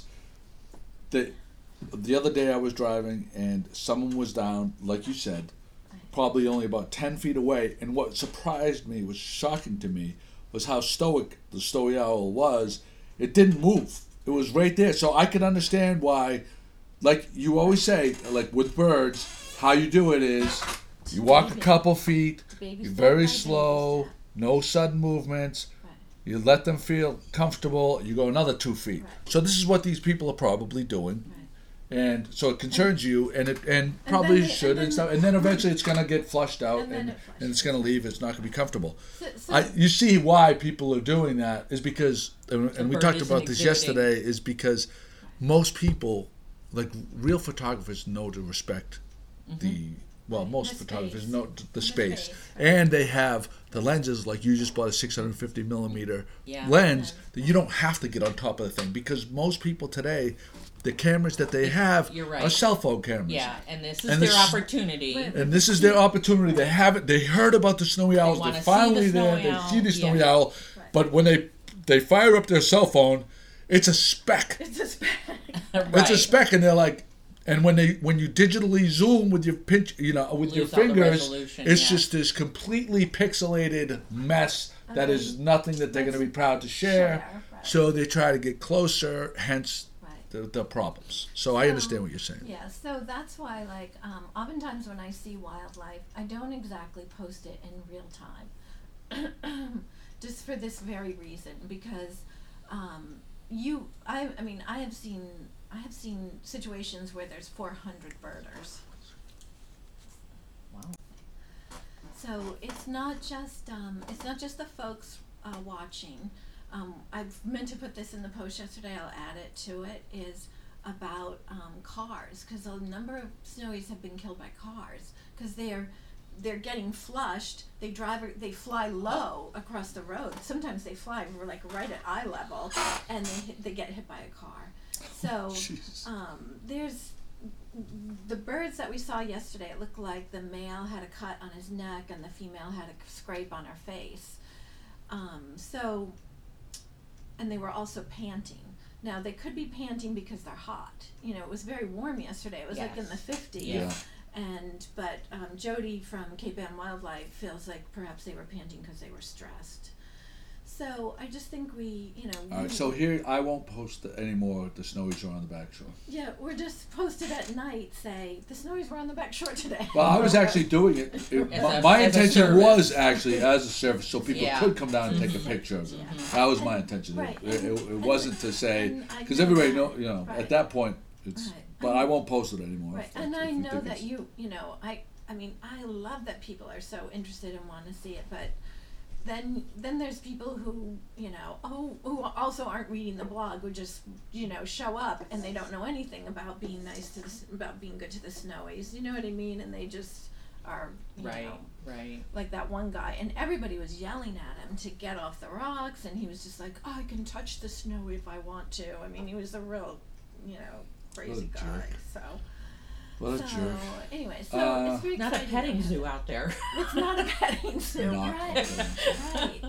the other day I was driving and someone was down, like you said, probably only about 10 feet away. And what surprised me, was shocking to me, was how stoic the snowy owl was. It didn't move. It was right there. So I can understand why, like you always say, like with birds, how you do it is you walk a couple feet, you're very slow, no sudden movements. You let them feel comfortable, you go another 2 feet. So this is what these people are probably doing. And so it concerns you, and probably should, and stuff. And then eventually it's going to get flushed out, and it's going to leave. It's not going to be comfortable. You see why people are doing that is because, and we talked about this yesterday, is because most people, like real photographers, know to respect most photographers know the space. And they have the lenses, like you just bought a 650 millimeter lens, that you don't have to get on top of the thing, because most people today, the cameras that they have are cell phone cameras.
Yeah, and this is their opportunity.
And this is their opportunity. They have it. They heard about the snowy owls. They're finally there. They see the snowy owl. But when they fire up their cell phone, it's a speck.
It's a speck.
It's a speck, and they're like, and when you digitally zoom with your with your fingers, it's just this completely pixelated mess that is nothing that they're going to be proud to share. So they try to get closer, hence the problems. So I understand what you're saying.
Yeah, so that's why, like, oftentimes when I see wildlife, I don't exactly post it in real time, just for this very reason, because I have seen situations where there's 400 birders.
Wow.
So it's not just the folks watching. I've meant to put this in the post yesterday, I'll add it to it, is about cars, because a number of snowies have been killed by cars, because they're getting flushed, they fly low across the road. Sometimes they fly like right at eye level, and they get hit by a car. So there's the birds that we saw yesterday. It looked like the male had a cut on his neck and the female had a scrape on her face. And they were also panting. Now, they could be panting because they're hot. It was very warm yesterday. It was like in the 50s.
Yeah.
But Jody from Cape Ann Wildlife feels like perhaps they were panting because they were stressed. So I just think
All right, so here, I won't post anymore the snowies are on the back shore.
Yeah, we're just posted at night, say, the snowies were on the back shore today.
Well, I was actually doing it. My intention was actually as a service, so people could come down and take a picture of it. Yeah. That was my intention. Right. It wasn't to say, because everybody at that point, it's, but I won't post it anymore.
Right, and I know that I love that people are so interested and want to see it, but then there's people who who also aren't reading the blog, who just show up and they don't know anything about being nice about being good to the snowies. You know what I mean? And they just are
right.
Like that one guy, and everybody was yelling at him to get off the rocks, and he was just like, "Oh, I can touch the snowy if I want to." I mean, he was a real crazy guy. Jerk. So.
What a jerk.
Anyway, it's pretty
not a petting zoo out there.
It's not a petting zoo, right?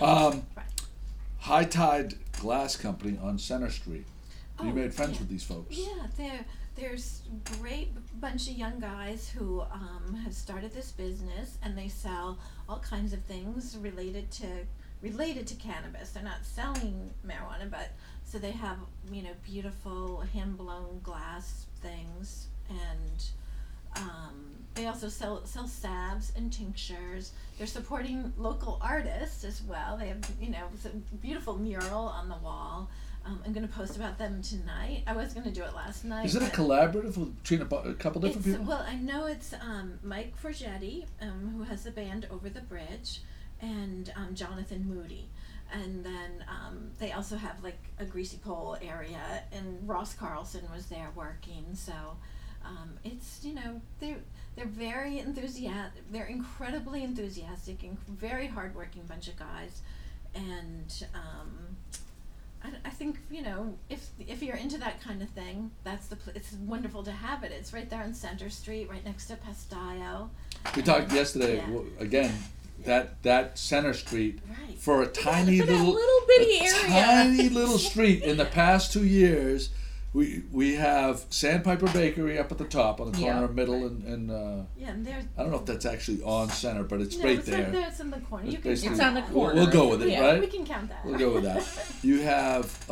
High Tide Glass Company on Center Street. You made friends with these folks.
Yeah, there's a great bunch of young guys who have started this business, and they sell all kinds of things related to cannabis. They're not selling marijuana, but so they have beautiful hand-blown glass things. And they also sell salves and tinctures. They're supporting local artists as well. They have a beautiful mural on the wall. I'm going to post about them tonight. I was going to do it last night.
Is it a collaborative between a couple different people?
Well, I know it's Mike Forgetti, who has the band Over the Bridge, and Jonathan Moody. And then they also have like a Greasy Pole area, and Ross Carlson was there working. So it's they're very enthusiastic. They're incredibly enthusiastic and very hardworking bunch of guys. And I think if you're into that kind of thing, it's wonderful to have it. It's right there on Center Street, right next to Pastillo.
We talked yesterday again. That Center Street for a tiny little
bitty area.
Tiny little street. In the past 2 years, we have Sandpiper Bakery up at the top on the corner of Middle and
and there's,
I don't know if that's actually on Center, but it's right there.
It's in the corner.
It's on the corner.
We'll go with it, right?
We can count that.
We'll go with that. You have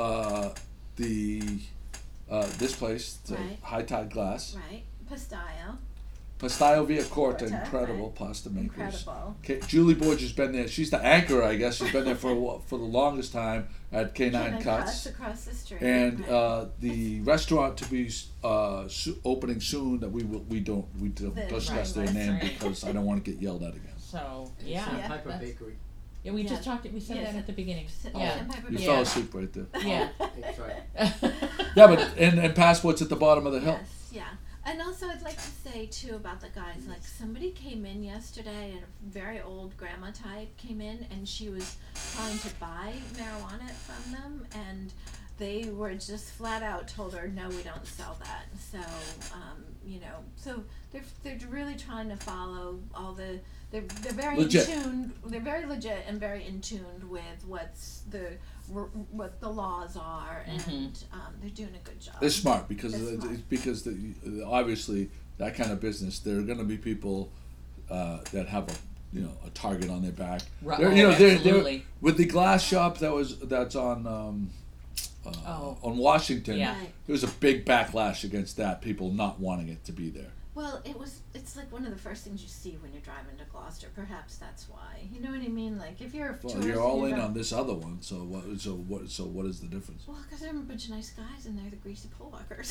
this place, High Tide Glass.
Right, Pastillo.
Pastaio Via Corta, incredible pasta makers. Incredible. Julie Borges has been there. She's the anchor, I guess. She's been there for the longest time at K9 Cuts.
Across the street.
And the restaurant to be opening soon that we don't discuss their name because I don't want to get yelled at again.
So yeah,
Sandpiper Bakery.
Yeah, we just talked. We said that at the beginning.
You fell asleep right there.
Yeah,
that's right.
Yeah, but and Passport's at the bottom of the hill.
Yes, yeah. And also I'd like to say too about the guys, like somebody came in yesterday and a very old grandma type came in and she was trying to buy marijuana from them and they were just flat out told her, no, we don't sell that. So, so they're really trying to follow all they're very
legit.
in tune. They're very legit and very in tune with what the laws are, and they're doing a good job.
They're smart because obviously that kind of business, there are going to be people that have a target on their back.
Right.
They're with the glass shop that's on Washington.
Yeah.
There was a big backlash against that. People not wanting it to be there.
Well, it's like one of the first things you see when you're driving to Gloucester. Perhaps that's why. You know what I mean? Like if you're a tourist,
you're all in on this other one. So what is the difference?
Well, because they're a bunch of nice guys and they're the greasy pole walkers.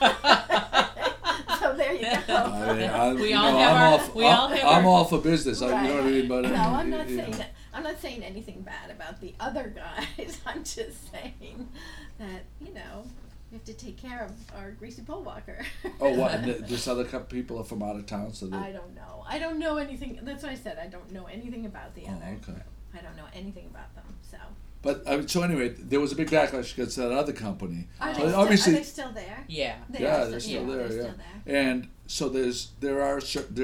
So there you go.
I'm all for business.
Right.
You know what I mean? But
no, I'm not saying that. I'm not saying anything bad about the other guys. I'm just saying that we have to take care of our greasy pole walker.
Oh, what? And this other people are from out of town, so
I don't know. I don't know anything. That's what I said. I don't know anything about the other.
Okay.
I don't know anything about them. So.
But so anyway, there was a big backlash against that other company.
Are they still there?
Yeah.
They're still there. Yeah. And so there are a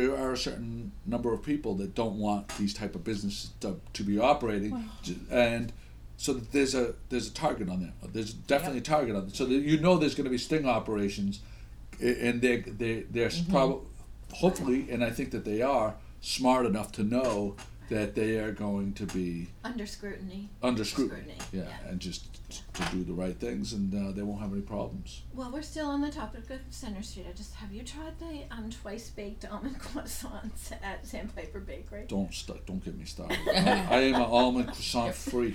certain number of people that don't want these type of businesses to be operating, and so there's a target on there. There's definitely a target on there. So there's going to be sting operations, and they're probably, hopefully, and I think that they are smart enough to know that they are going to be
under scrutiny.
Yeah, and just to do the right things, and they won't have any problems.
Well, we're still on the topic of Center Street. Have you tried the twice baked almond croissants at Sandpiper Bakery?
Don't get me started. I am an almond croissant freak.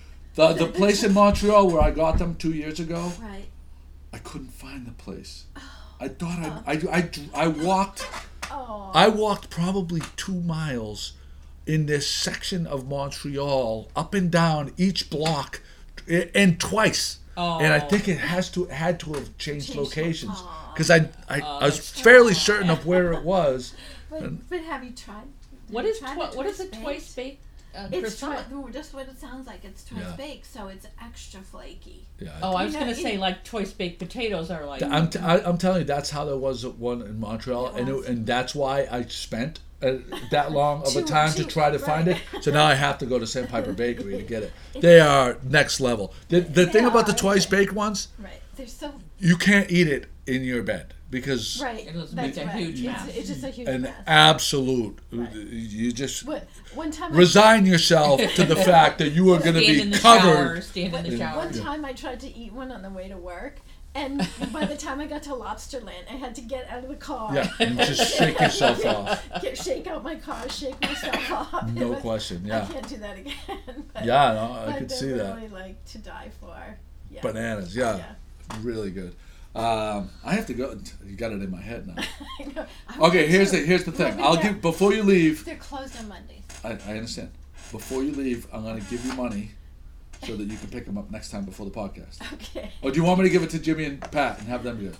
The place in Montreal where I got them 2 years ago.
Right.
I couldn't find the place.
Oh.
I thought I walked.
Oh.
I walked probably 2 miles in this section of Montreal, up and down each block, and twice.
Oh.
And I think it had to have changed locations because I was fairly certain of where it was.
But have you tried?
What is a twice baked?
It's just what it sounds like. It's twice baked, so it's extra flaky.
Yeah.
I was going to say like twice baked potatoes are like.
I'm telling you, that's how there was one in Montreal, and that's why I spent that long of a time to try to find it. So now I have to go to Sandpiper Bakery to get it. They are next level. The thing about the twice baked ones,
right? They're so
you can't eat it in your bed because
it's a huge mess.
It's just a huge mess.
Absolute.
Right.
You just
one time
resign yourself to the fact that you are going to be covered.
Stand in the shower.
One time I tried to eat one on the way to work. And by the time I got to Lobsterland, I had to get out of the car.
Yeah, and just shake yourself off.
Shake out my car, shake myself off.
No question, yeah.
I can't do that again. But,
I could see that.
They're really like to die for. Yeah.
Bananas, yeah. Really good. I have to go. You got it in my head now.
I know.
Okay, here's the thing. I'll give before you leave.
They're closed on Mondays.
I understand. Before you leave, I'm going to give you money so that you can pick them up next time before the podcast.
Okay.
Or do you want me to give it to Jimmy and Pat and have them do it?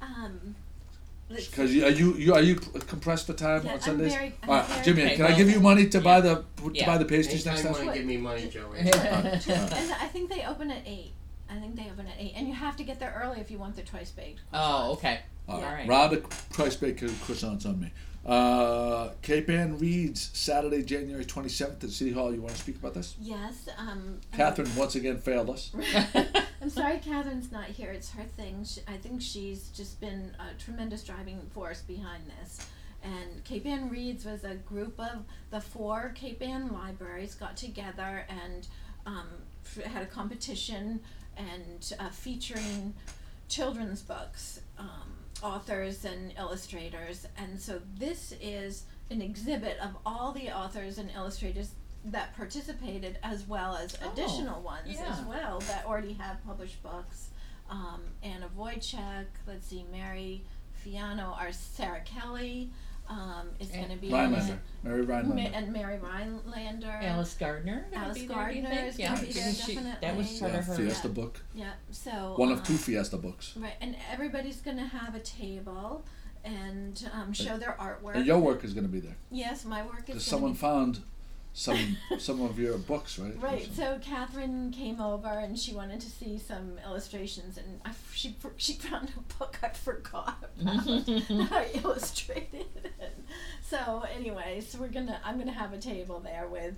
Because are you compressed for time on Sundays? All right, Jimmy, can I give you money to buy the pastries next time?
You want to give me money, Joey.
And I think they open at 8. And you have to get there early if you want the twice baked.
Oh, okay.
All right. Round of twice baked croissants on me. Cape Ann Reads, Saturday, January 27th at City Hall. You want to speak about this?
Yes.
Catherine once again failed us.
I'm sorry Catherine's not here. It's her thing. I think she's just been a tremendous driving force behind this. And Cape Ann Reads was a group of the 4 Cape Ann libraries got together and had a competition and featuring children's books. authors and illustrators, and so this is an exhibit of all the authors and illustrators that participated, as well as additional ones as well that already have published books. Anna Wojcik, let's see, Mary Fiano, our Sarah Kelly is going to be
Rhinelander. Mary Rhinelander.
And Mary Rhinelander.
Alice Gardner.
Alice Gardner is going to be there, definitely.
That was part of her
Fiesta book.
Yeah, so
one of 2 Fiesta books.
Right, and everybody's going to have a table and show their artwork.
And your work is going to be there.
Yes, my work is going to be.
Someone found some of your books, right?
Right. So Catherine came over and she wanted to see some illustrations, and she found a book I forgot about that I illustrated. So anyways, I'm gonna have a table there with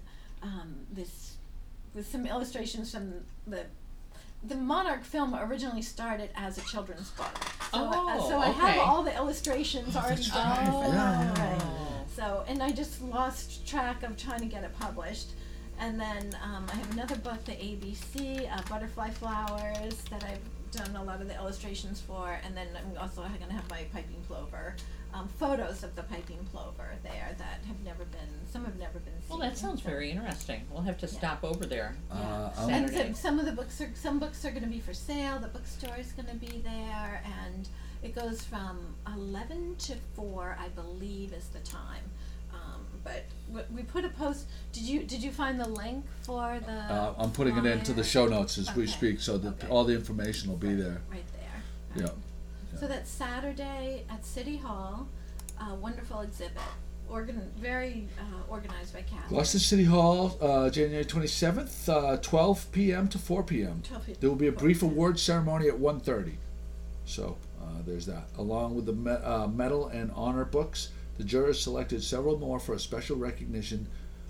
with some illustrations from the Monarch film originally started as a children's book. So I have all the illustrations already done. Right. So, and I just lost track of trying to get it published. And then I have another book, the ABC, Butterfly Flowers, that I've done a lot of the illustrations for. And then I'm also going to have my piping plover, photos of the piping plover there that some have never been seen.
Well, that sounds very interesting. We'll have to stop over there.
Saturday. And some of the books some books are going to be for sale. The bookstore is going to be there, and it goes from 11 to 4, I believe, is the time. But we put a post. Did you find the link for the?
I'm putting it into the show notes as we speak, so that all the information will be there.
Right there.
Yeah.
So that's Saturday at City Hall. Wonderful exhibit. Very organized by Kathy.
Gloucester City Hall, January 27th, 12 p.m. to 4 p.m. There will be a brief award ceremony at 1:30. So there's that. Along with the medal and honor books, the jurors selected several more for a special recognition.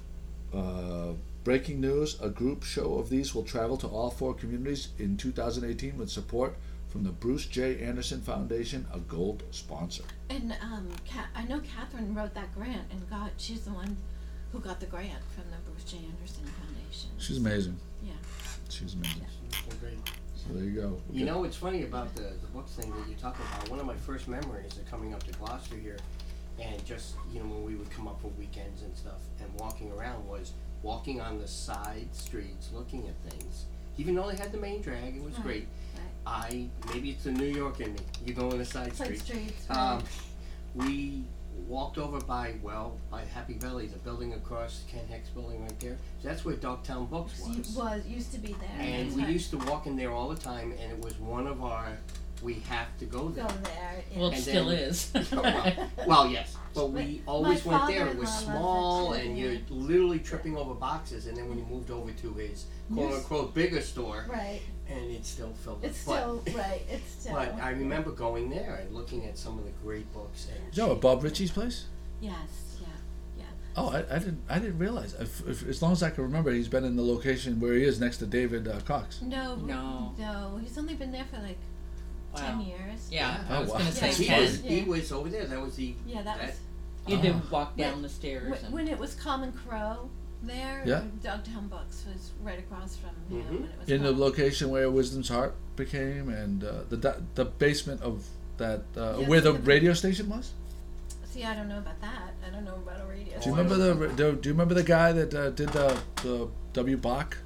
Breaking news, a group show of these will travel to all 4 communities in 2018 with support from the Bruce J. Anderson Foundation, a gold sponsor.
And I know Catherine wrote that grant and she's the one who got the grant from the Bruce J. Anderson Foundation.
She's amazing.
Yeah.
She's amazing.
Yeah. Great.
So there you go.
You know, it's funny about the books thing that you're talking about. One of my first memories of coming up to Gloucester here, and just, when we would come up for weekends and stuff, and walking around, was walking on the side streets, looking at things. Even though they had the main drag, it was great. Right. Maybe it's the New York in me. You go on the side streets.
Right.
We walked over by Happy Valley, the building across, Ken Heck's building right there. So that's where Dogtown Books
used to be there.
And we used to walk in there all the time, and it was one of our, we have to go there.
Yeah.
Well, it still is.
well, yes. But we always went there. It was small, and you're literally tripping over boxes. And then when you moved over to his quote-unquote bigger store,
right,
and it's still filled with
It's still.
But I remember going there and looking at some of the great books.
Is that Bob Ritchie's place?
Yes. Yeah.
Oh, I didn't realize. If as long as I can remember, he's been in the location where he is next to David Cox.
No. He's only been there for 10 years.
Yeah, I was
wow.
going to say
He
10.
He was over there. That was the.
Yeah, that was.
You did walk down the stairs.
When it was Common Crow there, Dogtown Books was right across from him. When it was
in the location where Wisdom's Heart became, and the basement of that where the radio station was.
See, I don't know about that. I don't know about a radio.
Do you remember the guy that did the W. Bach?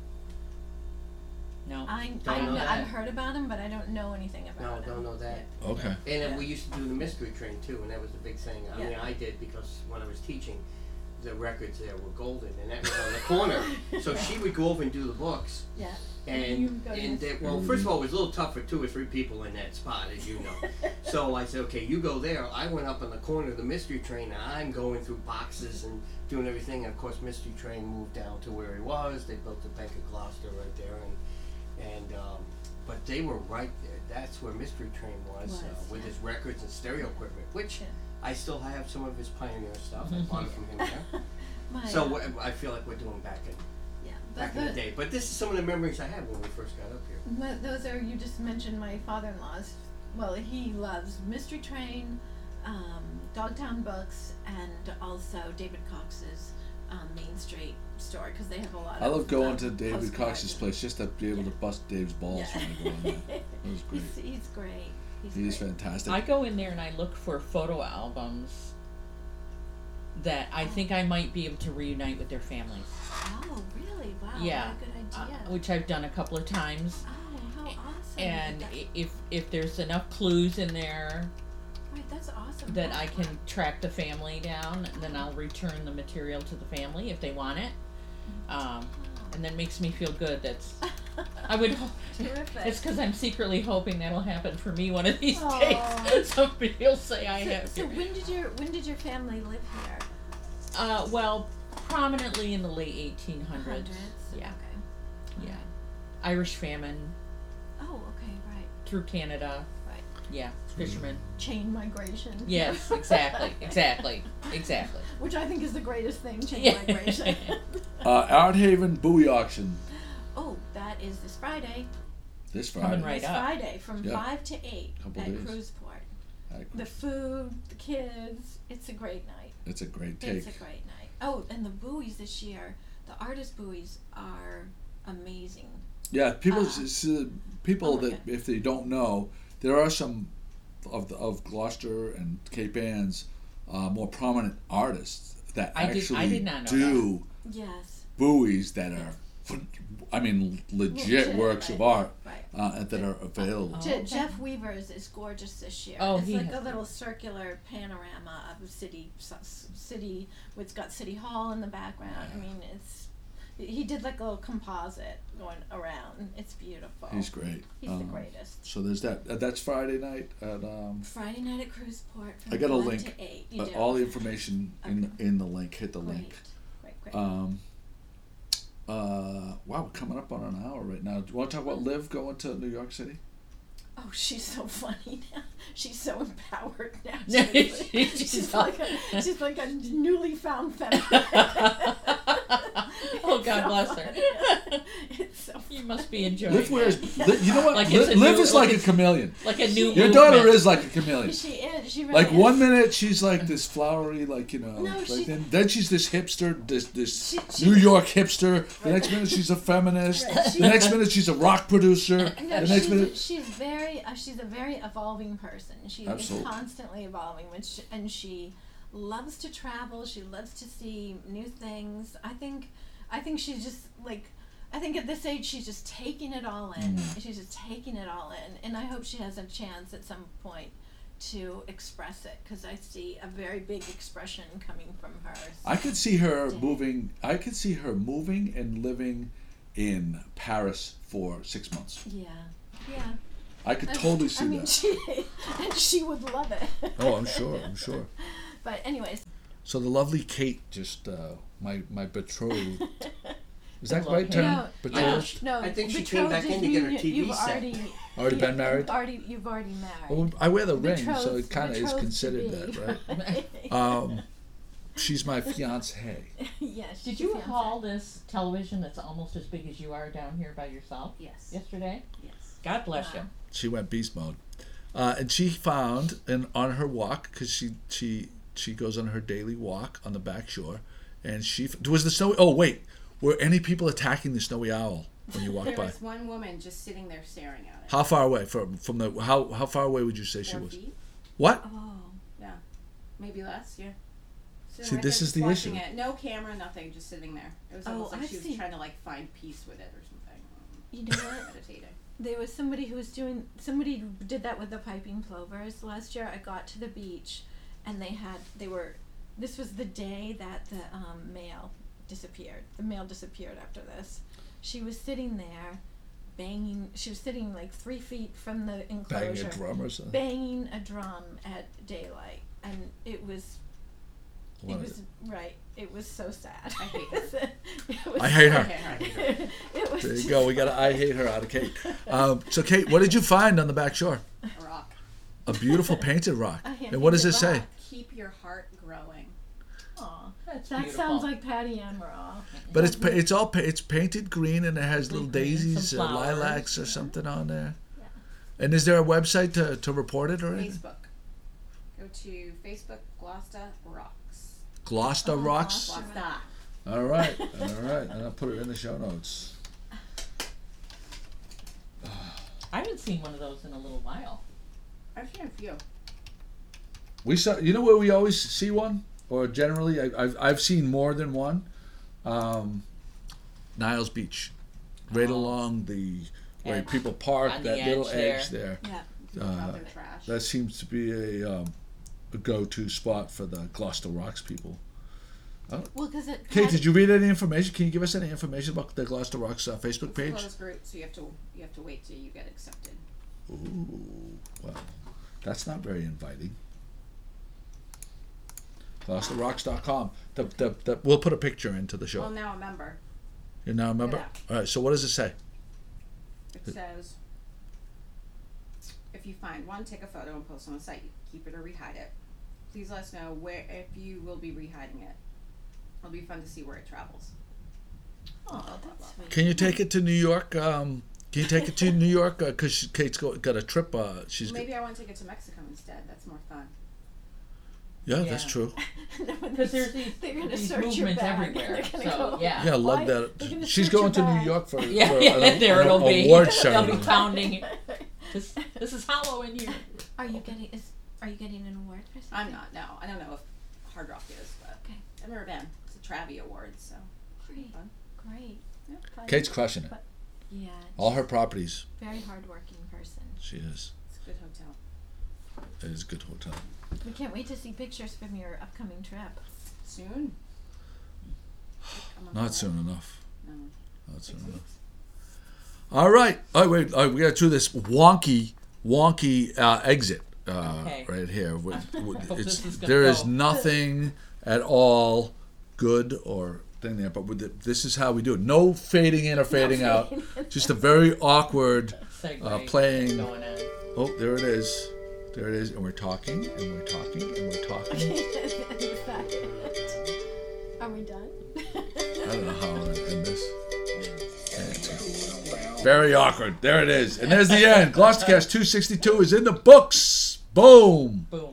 No.
I've heard about him, but I don't know anything about him.
No, don't know that.
Okay.
And then we used to do the mystery train too, and that was the big thing. I mean, I did because when I was teaching, the records there were golden, and that was on the corner. So she would go over and do the books.
Yeah.
Well, first of all, it was a little tough for 2 or 3 people in that spot, as you know. So I said, okay, you go there. I went up on the corner of the mystery train, and I'm going through boxes and doing everything. And of course, mystery train moved down to where he was. They built the Bank of Gloucester right there, but they were right there. That's where Mystery Train was with his records and stereo equipment, which I still have some of his Pioneer stuff. I bought it from him there. So I feel like we're doing back in the day. But this is some of the memories I had when we first got up here.
Those are, you just mentioned my father-in-law's. Well, he loves Mystery Train, Dogtown Books, and also David Cox's Main Street store, because they have a lot of.
I love going to David Cox's place just to be able to bust Dave's balls when I go in there. It was great.
He's great.
He's fantastic.
I go in there and I look for photo albums that I think I might be able to reunite with their families.
Oh, really? Wow.
Yeah.
What a good idea.
Which I've done a couple of times.
Oh, how awesome.
And if there's enough clues in there,
right, that's awesome.
that I can track the family down, and then I'll return the material to the family if they want it. And that makes me feel good. I would.
Terrific.
It's because I'm secretly hoping that'll happen for me one of these days. Somebody will say I have.
So when did your family live here?
Well, prominently in the late 1800s. Yeah.
Okay.
Yeah. Irish famine.
Oh, okay, right.
Through Canada.
Right.
Yeah, fishermen.
Chain migration.
Yes, exactly.
Which I think is the greatest thing, chain migration.
Art Haven Buoy Auction.
Oh, that is this Friday.
This Friday.
Coming right
this
up.
Friday from 5 to 8
Couple
at
days.
Cruzport. The food, the kids, it's a great night.
It's a great take.
It's a great night. Oh, and the buoys this year, the artist buoys are amazing.
Yeah, people that if they don't know, there are some of Gloucester and Cape Anne's more prominent artists that
I did not know
do
yes.
buoys that are, legit works of art that are available.
Jeff Weaver's is gorgeous this year.
Oh,
it's like a little circular panorama of a city. It's got City Hall in the background. I mean, he did like a little composite going around. It's beautiful.
He's great.
He's the greatest.
So there's that. That's Friday night at.
Friday night at Cruzport from
I got a
5
link.
to 8.
But all the information in the link. Hit the link.
Great.
Wow, we're coming up on an hour right now. Do you want to talk about Liv going to New York City?
Oh, she's so funny now. She's so empowered now.
She's
like a newly found feminine.
Oh, God bless her.
It's so funny.
You must be enjoying
Liv wears. You know what?
Like
Liv is like a chameleon.
Like a new.
Your daughter is like a chameleon.
She is. She really
Like
is.
1 minute she's like this flowery,
No,
then she's this hipster, this New York hipster. The next minute she's a feminist. The next minute she's a rock producer.
No,
The next minute
she's a very evolving person. She is constantly evolving, and she loves to travel. She loves to see new things. I think she's just like. I think at this age she's just taking it all in. She's just taking it all in, and I hope she has a chance at some point to express it, because I see a very big expression coming from her.
I could see her moving. I could see her moving and living in Paris for 6 months.
Yeah.
I could totally see that.
She would love it.
Oh, I'm sure.
But anyways.
So the lovely Kate just my betrothed. Is that the right term? Betrothed?
No.
I think she came back in to get her TV set.
Already been married?
You've already married.
Well, I wear the ring, so it kind of is considered that, right? She's my fiancée.
Yes.
Did you haul this television that's almost as big as you are down here by yourself?
Yes.
Yesterday?
Yes.
God bless you.
She went beast mode, and she found on her walk, because she goes on her daily walk on the back shore, and was the snowy. Oh wait, were any people attacking the snowy owl when you walked by?
There was one woman just sitting there staring at it.
How far away from the how far away would you say 4 she was?
Feet?
What?
Oh, yeah, maybe less. Yeah.
See, this is the issue.
It. No camera, nothing, just sitting there. It was almost like she was trying to trying to find peace with it or something.
You know what?
Meditating.
There was somebody somebody did that with the piping plovers last year. I got to the beach, and this was the day that the male disappeared. The male disappeared after this. She was sitting there, banging. She was sitting like 3 feet from the enclosure.
Banging a drum or something.
Banging a drum at daylight, and it was. Right. It was so sad.
I hate her.
I hate her. There you go. We got I hate her out of Kate. So Kate, what did you find on the back shore?
A rock.
A beautiful painted rock. And what does it say?
Keep your heart growing.
Aw,
that
sounds like Patty Emerald.
But it's painted green, and it has little daisies or
flowers.
lilacs or something on there. Yeah. And is there a website to report it or anything?
Facebook. Go to Facebook Gloucester Rocks.
Gloucester Rocks?
Gloucester.
All right. And I'll put it in the show notes.
I haven't seen one of those in a little while.
I've seen a few.
We saw. You know where we always see one, or generally, I've seen more than one. Niles Beach, right along the where people park, that little edge there.
Yeah. Trash.
That seems to be a go-to spot for the Gloucester Rocks people.
Well, because
Kate, did you read any information? Can you give us any information about the Gloucester Rocks Facebook page?
It's a closed group, so you have to wait till you get accepted.
Ooh, well, that's not very inviting. GloucesterRocks.com. We'll put a picture into the show.
Well, now a member.
You're now a member?
Yeah.
All right, so what does it say?
It says, if you find one, take a photo and post on the site. Keep it or rehide it. Please let us know if you will be rehiding it. It'll be fun to see where it travels.
Oh, that's sweet.
Can you take it to New York? Can you take it to New York? Because Kate's got a trip.
Maybe I want to take it to Mexico instead. That's more fun.
Yeah, that's true.
Because there's these movements everywhere. So,
yeah, love that. She's going to New York for,
there it'll be.
Award ceremony.
They'll be pounding. This is hollow in here.
Are you getting an award for something?
I'm not. No, I don't know if Hard Rock is, but I've never been. It's a Travie Award, so
great.
Yeah,
Kate's crushing it.
Yeah.
All her properties.
Very hardworking person.
She is.
It's a good hotel.
It is a good hotel.
We can't wait to see pictures from your upcoming trip.
Soon?
Not soon enough.
No.
Not soon enough. All right. Oh, wait. We got to do this wonky exit right here. There is nothing at all good or thing there, but this is how we do it. No fading in or fading out. Just a very awkward playing. Oh, there it is. There it is, and we're talking, and we're talking, and we're talking.
Are we done?
I don't know how I'm going to end this. Very awkward. There it is. And there's the end. Gloucestercast 262 is in the books. Boom.
Boom.